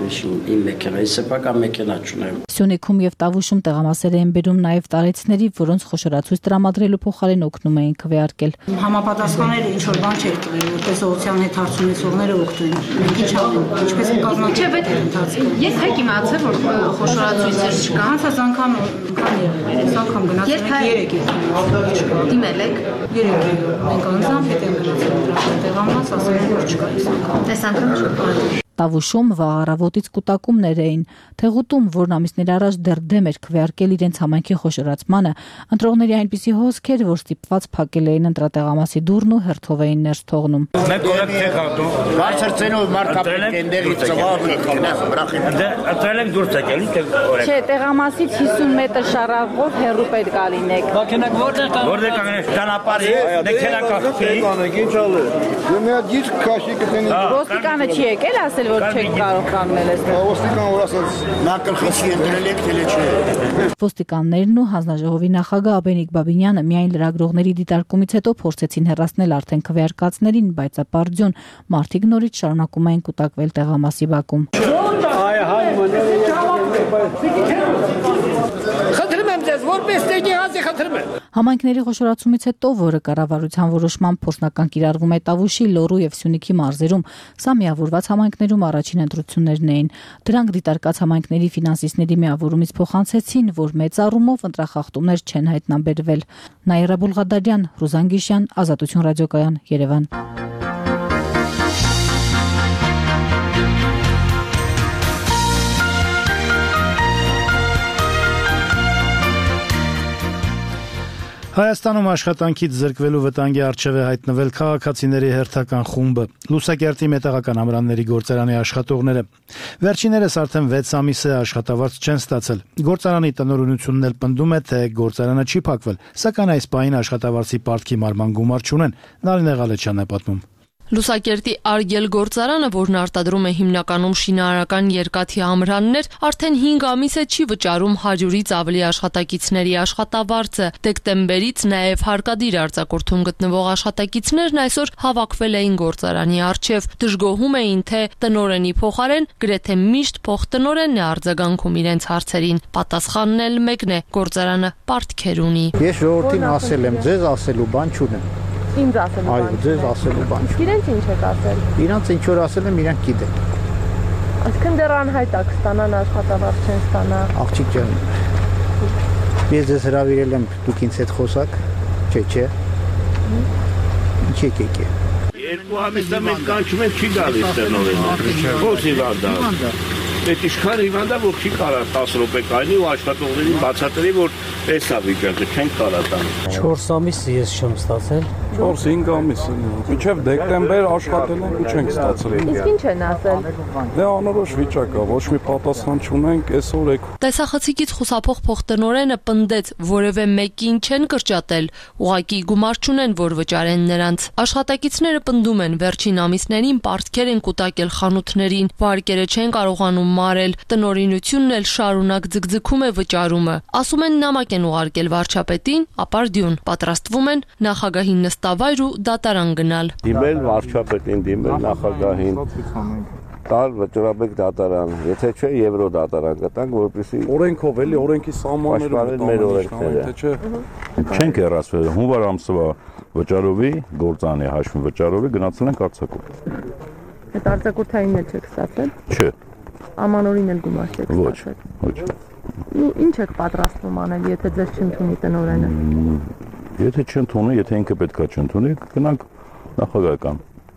իմ մեքենա, սեփական մեքենա չունեմ։ Սյունիքում եւ Տավուշում տեղամասեր էին բերում նաեւ տարեցների, որոնց խոշորացույց տրամադրելու փոխարեն օգնում էին քվեարկել։ Համապատասխանները ինչ որ բան չէր տվել, որտեղ սոցիալական հետ հարցունեցողները օգտվեն։ Մենք ինչ անենք, ինչպես են կազմակերպել ընթացքում։ Ես հայ իմացա, որ խոշորացույցեր չկան։ Անցած անգամ քան եղել, այս անգամ գնացել ենք 3 չկա։ Դիմել եք 3 մենք անձամբ հետ ենք գնացել տեղամաս, ասել են որ չկա այս անգամ։ Այս անգամ չկա։ Տավուշում վաղ առավոտից կուտակումներ էին։ Թեղուտում, որն ամիսներ առաջ դեռ դեմ էր քվեարկել իրենց համայնքի խոշորացմանը, ընտրողների այնպիսի հոսք էր, որ ստիպված փակել էին ընտրատեղամասի դուռն ու հերթով էին ներս թողնում։ Մենք օրենք թեղատում, բարձր ցենով մարկապետ ընդեղից ծվարն գնաց բրախին։ Ընտրել ենք դուրս եկել, թե օրենք։ Չէ, տեղամասից 50 մետր շարավով հեռու պետք է լինեք։ Մաքենակ որտեղ կանգնեք, ճանապարհի, մեքենա Ինչ ալը։ Մի հատ գիծ քաշի կտենի։ Ոստիկանը չի եկել ասել, որ չեք կարող կանգնել այստեղ։ Ոստիկան որ ասած նա կրխեցի ընդրել եք, թե չէ։ Ոստիկաններն ու հանձնաժողովի նախագահ Աբենիկ Բաբինյանը միայն լրագրողների դիտարկումից հետո փորձեցին հեռացնել արդեն քվեարկածներին, բայց ապարդյուն մարդիկ նորից շարունակում էին կուտակվել տեղամասի բակում։ Համայնքների խոշորացումից հետո, որը կառավարության որոշմամբ փորձնական կիրառվում է Տավուշի, Լոռու եւ Սյունիքի մարզերում, սա միավորված համայնքներում առաջին ընտրություններն էին։ Դրանք դիտարկած համայնքների ֆինանսիստների միավորումից փոխանցեցին, որ մեծ առումով ընտրախախտումներ չեն հայտնաբերվել։ Նաիրա Բուլղադարյան, Ռուզան Գիշյան, Ազատություն ռադիոկայան, Երևան։ Հայաստանում աշխատանքից զրկվելու վտանգի առջև է հայտնվել քաղաքացիների հերթական խումբը՝ Լուսակերտի մետաղական ամրանների գործարանի աշխատողները։ Վերջիններս արդեն 6 ամիս է աշխատավարձ չեն ստացել։ Գործարանի տնօրինությունն էլ պնդում է, թե գործարանը չի փակվել, սակայն այս պահին աշխատավարձի պարտքի մարման գումար չունեն։ Նարինե Ղալեչյանն է պատմում։ Լուսակերտի Արգել գործարանը, որն արտադրում է հիմնականում շինարարական երկաթի ամրաններ, արդեն 5 ամիս է չի վճարում 100-ից ավելի աշխատակիցների աշխատավարձը։ Դեկտեմբերից նաև հարկադիր արձակուրդում գտնվող աշխատակիցներն այսօր հավաքվել էին գործարանի առջև, դժգոհում էին, թե տնօրենի փոխարեն գրեթե միշտ փոխտնօրենն է արձագանքում իրենց հարցերին։ Պատասխանն էլ մեկն է՝ գործարանը պարտքեր ունի։ Ես ժողովրդին ասել եմ, ձեզ ասելու բան չունեմ։ Ինձ ասելու բան։ Այո, ձեզ ասելու բան չունեմ։ Իրենց ինչ եք ասել։ Իրանց ինչ որ ասել եմ, իրանք գիտեն։ Այսինքն դեռ անհայտ է կստանան աշխատավարձ չեն ստանա։ Աղջիկ ջան, ես ձեզ հրավիրել եմ, դուք ինձ հետ խոսակ, չէ։ Ինչ եկեք։ 2 ամիս է մենք կանչում ենք, չի գալիս տնօրենը։ Ո՞ս հիվանդա։ Պետք իշխան հիվանդա, որ չի կարող 10 րոպե կայնի ու աշխատողներին բացատրի, որ տեսա վիճակը, չեն կարող տան։ 4 ամիս ես չեմ ստացել։ 4-5 ամիս։ Մինչև դեկտեմբեր աշխատել ենք ու չենք ստացել։ Իսկ ինչ են ասել։ Դե անորոշ վիճակ է, ոչ մի պատասխան չունենք, այսօր եք։ Տեսախցիկից խուսափող փոխտնօրենը պնդեց, որևէ մեկին չեն կրճատել, ուղղակի գումար չունեն, որ վճարեն նրանց։ Աշխատակիցները պնդում են, վերջին ամիսներին պարտքեր են կուտակել խանութներին, վարկերը չեն կարողանում մարել, տնօրինությունն էլ շարունակ ձգձգում է վճարումը։ Ասում են նամակ են ուղարկել վարչապետին, ապարդյուն, պատրաստվում են նախագահին նստավայր ու դատարան գնալ։ Դիմել վարչապետին, դիմել նախագահին, տալ վճռաբեկ դատարան, եթե չէ եվրո դատարան գտանք, որպեսզի օրենքով էլի օրենքի սահմաններում մեր օրենքները, թե չէ։ Չենք հեռացվել, հունվար ամսվա վճարովի, գործանի հաշվի վճարովի գնացել ենք արձակուրդ։ Այդ արձակուրդային էլ չեք ստացել։ Չէ։ Ամանորին էլ գումար չեք ստացել։ Ոչ։ Ինչ եք պատրաստվում անել, եթե ձեզ չընդունի տնօրենը։ Եթե չընդունի, եթե ինքը պետքա չընդունի, գնանք նախագահական։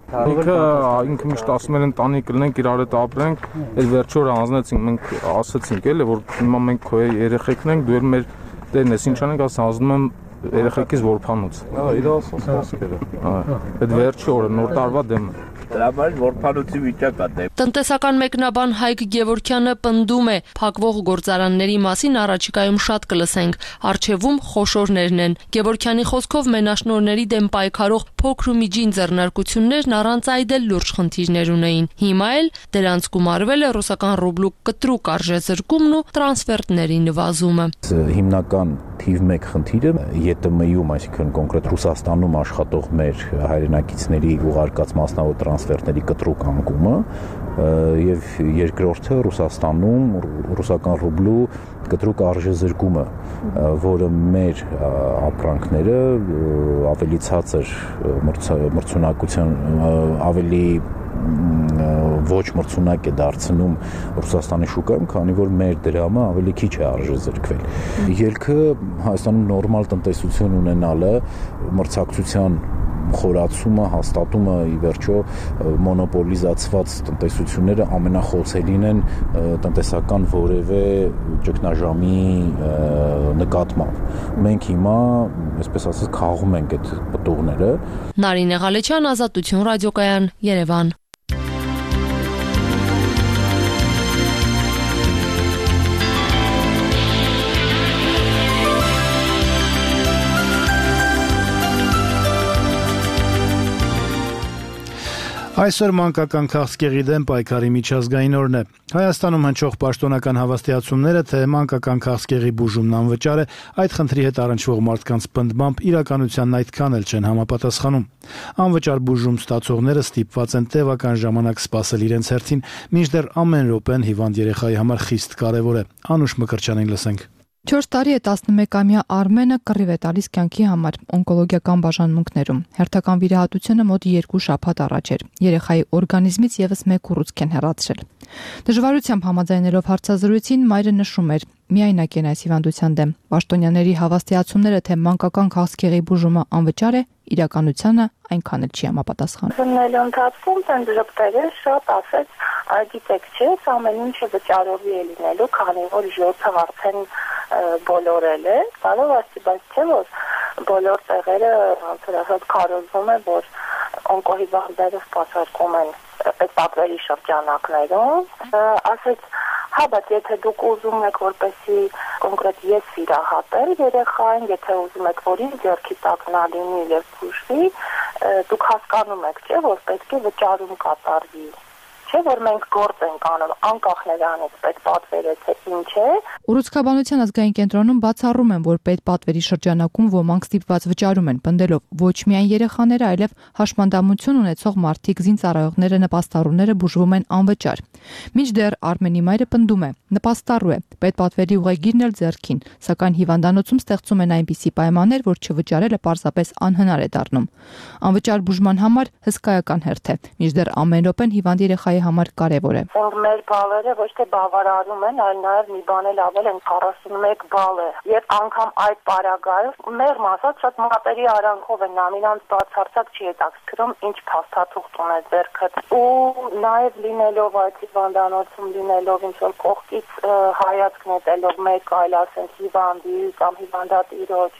Ինքը միշտ ասում են ընտանիք լինենք, իրար հետ ապրենք, այդ վերջի օրը հանձնեցինք, մենք ասացինք էլի, որ հիմա մենք քո երեխեքն ենք, դու էլ մեր տերն ես, ինչ անենք, ասում եմ երեխեքից որփանոց։ Իր ասացքերը։ Այդ վերջի օրը նոր տարվա դեմը։ Դրաբար որփանոցի վիճակ է։ Տնտեսական մեկնաբան Հայկ Գևորգյանը պնդում է, փակվող գործարանների մասին առաջիկայում շատ կլսենք, առջևում խոշորներն են։ Գևորգյանի խոսքով մենաշնորհների դեմ պայքարող փոքր ու միջին ձեռնարկություններն առանց այդ էլ լուրջ խնդիրներ ունեին։ Հիմա էլ դրանց գումարվել է ռուսական ռուբլու կտրուկ արժեզրկումն ու տրանսֆերտների նվազումը։ Հիմնական թիվ 1 խնդիրը ԵՏՄ-ում, այսինքն կոնկրետ Ռուսաստանում աշխատող մեր հայրենակիցների ուղարկած մասնավոր տրանսֆերտների կտրուկ անկումը եւ երկրորդը Ռուսաստանում ռուսական ռուբլու կտրուկ արժեզրկումը, որը մեր ապրանքները ավելի ցածր մրցունակության ավելի ոչ մրցունակ է դարձնում Ռուսաստանի շուկայում, քանի որ մեր դրամը ավելի քիչ է արժեզրկվել։ Ելքը Հայաստանում նորմալ տնտեսություն ունենալը, մրցակցության խորացումը, հաստատումը ի վերջո մոնոպոլիզացված տնտեսությունները ամենախոցելին են տնտեսական որևէ ճգնաժամի նկատմամբ։ Մենք հիմա, այսպես ասած, քաղում ենք այդ պտուղները։ Նարինե Ղալեչյան, Ազատություն ռադիոկայան, Երևան։ Այսօր մանկական քաղցկեղի դեմ պայքարի միջազգային օրն է։ Հայաստանում հնչող պաշտոնական հավաստիացումները, թե մանկական քաղցկեղի բուժումն անվճար է, այդ խնդրի հետ առնչվող մարդկանց պնդմամբ իրականությանն այդքան էլ չեն համապատասխանում։ Անվճար բուժում ստացողները ստիպված են տևական ժամանակ սպասել իրենց հերթին, մինչդեռ ամեն րոպեն հիվանդ երեխայի համար խիստ կարևոր է։ Անուշ Մկրտչյանին լսենք։ 4 տարի է 11-ամյա Արմենը կռիվ է տալիս կյանքի համար օնկոլոգիական բաժանմունքներում։ Հերթական վիրահատությունը մոտ 2 շաբաթ առաջ էր։ Երեխայի օրգանիզմից եւս 1 ուռուցք են հեռացրել։ Դժվարությամբ համաձայնելով հարցազրույցին մայրը նշում էր. միայնակ են այս հիվանդության դեմ։ Պաշտոնյաների հավաստիացումները, թե մանկական քաղցկեղի բուժումը անվճար է, իրականությանը այնքան էլ չի համապատասխանում։ Քննելու ընթացքում տենց ժպտերը շատ ասեց, գիտեք չէ, ամեն ինչը վճարովի է լինելու, քանի որ ժողովը արդեն բոլորել է, կարող ասի, բայց չէ որ բոլոր տեղերը ասած քարոզվում է, որ օնկոհիվանդները սպասարկում են այդ պատվերի շրջանակներում, ասեց հա, բայց եթե դուք ուզում եք, որպեսզի կոնկրետ ես վիրահատել երեխային, եթե ուզում եք, որ իր ձեռքի տակ նա լինի եւ բուժվի, դուք հասկանում եք, չէ, որ պետք է վճարում կատարվի։ Չէ, որ մենք գործ ենք անում, անկախ նրանից պետպատվերը թե ինչ է։ Ուռուցքաբանության ազգային կենտրոնում բացառում են, որ պետպատվերի շրջանակում ոմանք ստիպված վճարում են, պնդելով ոչ միայն երեխաները, այլև հաշմանդամություն ունեցող մարդիկ, զինծառայողները, նպաստառուները բուժվում են անվճար։ Մինչդեռ Արմենի մայրը պնդում է, նպաստառու է, պետպատվերի ուղեգիրն էլ ձեռքին, սակայն հիվանդանոցում ստեղծում են այնպիսի պայմաններ, որ չվճարելը պարզապես անհնար է դառնում։ Անվճար բուժման համար հսկայական հերթ է, մինչդեռ ամեն րոպեն հիվանդ երեխայի համար կարևոր է։ Մեր բալերը ոչ թե բավարարում են, այլ նաև մի բան էլ ավել են 41 բալ է։ Եվ անգամ այդ պարագայով մեղմ ասած շատ մատերի արանքով են նամինանց բացարձակ չի հետաքրքրում ինչ փաստաթուղթ ունե ձեռքդ։ Ու նաև լինելով այդ հիվանդանոցում լինելով ինչ որ կողքից հայացք նետելով մեկ այլ ասենք հիվանդի կամ հիվանդատիրոջ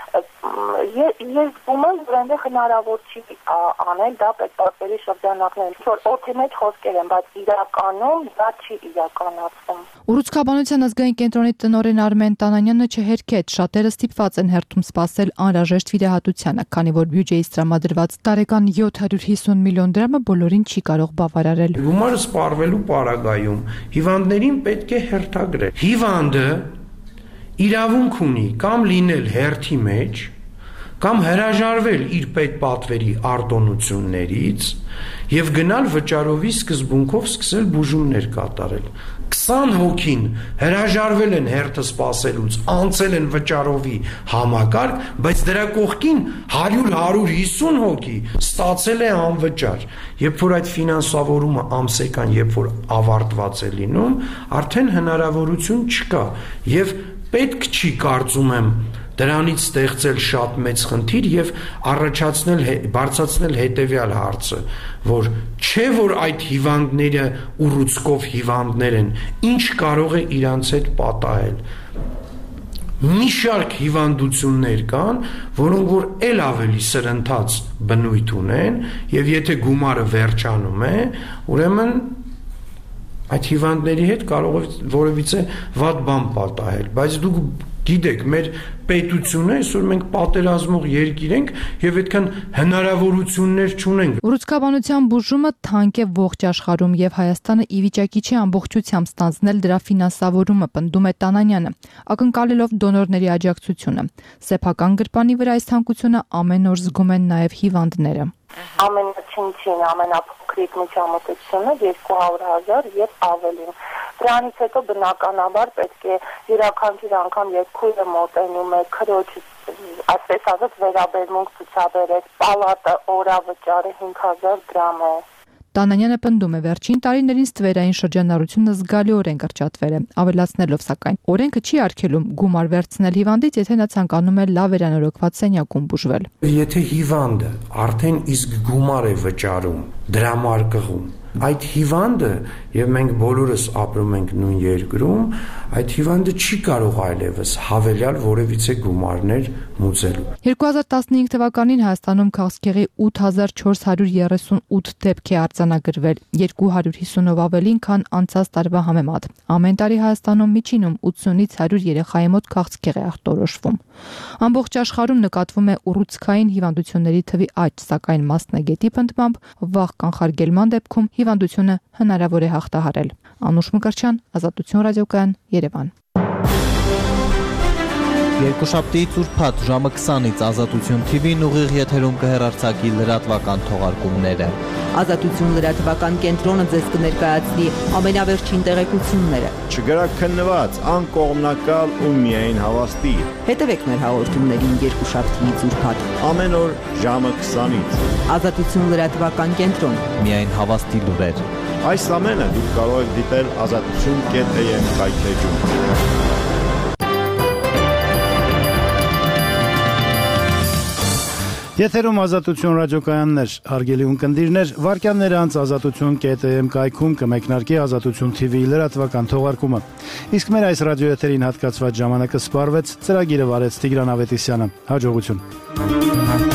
ես զգում եմ, որ այնտեղ հնարավոր չի անել դա պետպատվերի շրջանակներում, որ օդի մեջ խոսքեր են, բայց իրականում դա չի իրականացվում։ Ուռուցքաբանության ազգային կենտրոնի տնօրեն Արմեն Տանանյանը չհերքեց, շատերը ստիպված են հերթում սպասել անհրաժեշտ վիրահատությանը, քանի որ բյուջեից տրամադրված տարեկան 750 միլիոն դրամը բոլորին չի կարող բավարարել։ Գումարը սպառվելու պարագայում հիվանդներին պետք է հերթագրել։ Հիվանդը իրավունք ունի կամ լինել հերթի մեջ, կամ հրաժարվել իր պետպատվերի արտոնություններից եւ գնալ վճարովի սկզբունքով սկսել բուժումներ կատարել։ 20 հոգին հրաժարվել են հերթը սպասելուց, անցել են վճարովի համակարգ, բայց դրա կողքին 100-150 հոգի ստացել է անվճար։ Երբ որ այդ ֆինանսավորումը ամսեկան, երբ որ ավարտված է լինում, արդեն հնարավորություն չկա եւ պետք չի կարծում եմ դրանից ստեղծել շատ մեծ խնդիր եւ բարձրացնել հետեւյալ հարցը, որ չէ որ այդ հիվանդները ուռուցքով հիվանդներ են, ինչ կարող է իրանց հետ պատահել։ Մի շարք հիվանդություններ կան, որոնք որ ել ավելի սրընթաց բնույթ ունեն եւ եթե գումարը վերջանում է, ուրեմն այդ հիվանդների հետ կարող է որևիցե վատ բան պատահել, բայց դուք գիտեք, մեր պետությունը այսօր մենք պատերազմող երկիր ենք եւ այդքան հնարավորություններ չունենք։ Ուռուցքաբանության բուժումը թանկ է ողջ աշխարհում եւ Հայաստանը ի վիճակի չի ամբողջությամբ ստանձնել դրա ֆինանսավորումը, պնդում է Տանանյանը, ակնկալելով դոնորների աջակցությունը։ Սեփական գրպանի վրա այս թանկությունը ամեն օր զգում են նաեւ հիվանդները։ Ամենաչինչին, ամենափոքրիկ միջամտությունը 200,000 եւ ավելին։ Դրանից հետո բնականաբար պետք է յուրաքանչյուր անգամ երբ քույրը մոտենում է քրոջ այսպես ասած վերաբերմունք ցուցաբերել, պալատը օրավճարը 5,000 դրամ է։ Տանանյանը պնդում է, վերջին տարիներին ստվերային շրջանառությունը զգալիորեն կրճատվել է, ավելացնելով սակայն օրենքը չի արգելում գումար վերցնել հիվանդից, եթե նա ցանկանում է լավ վերանորոգված սենյակում բուժվել։ Եթե հիվանդը արդեն իսկ գումար է վճարում դրամարկղում, այդ հիվանդը, եւ մենք բոլորս ապրում ենք նույն երկրում, այդ հիվանդը չի կարող այլևս հավելյալ որևիցե գումարներ մուծելու։ 2015 թվականին Հայաստանում քաղցկեղի 8438 դեպք է արձանագրվել, 250-ով ավելին, քան անցած տարվա համեմատ։ Ամեն տարի Հայաստանում միջինում 80-ից 100 երեխայի մոտ քաղցկեղ է ախտորոշվում։ Ամբողջ աշխարհում նկատվում է ուռուցքային հիվանդությունների թվի աճ, սակայն մասնագետի պնդմամբ վաղ կանխարգելման դեպքում հիվանդությունը հնարավոր է հաղթահարել։ Անուշ Մկրտչյան, Ազատություն ռադիոկայան, Երևան։ Երկուշաբթիից ուրբաթ ժամը 20-ից Ազատություն TV-ն ուղիղ եթերում կհեռարձակի լրատվական թողարկումները։ Ազատություն լրատվական կենտրոնը ձեզ կներկայացնի ամենավերջին տեղեկությունները։ Չգրաքննված, անկողմնակալ ու միայն հավաստի։ Հետևեք մեր հաղորդումներին երկուշաբթիից ուրբաթ ամեն օր ժամը 20-ից։ Ազատություն լրատվական կենտրոն։ Միայն հավաստի լուրեր։ Այս ամենը դուք կարող եք դիտել azatutun.am կայքեջում։ Եթերում Ազատություն ռադիոկայաններ, հարգելի ունկնդիրներ, վարքյանները անց azatutun.am կայքում կմեկնարկի Ազատություն TV լրատվական թողարկումը։ Իսկ մեր այս ռադիոեթերին հատկացված ժամանակը սպառվեց, ծրագիրը վարեց Տիգրան Ավետիսյանը։ Հաջողություն։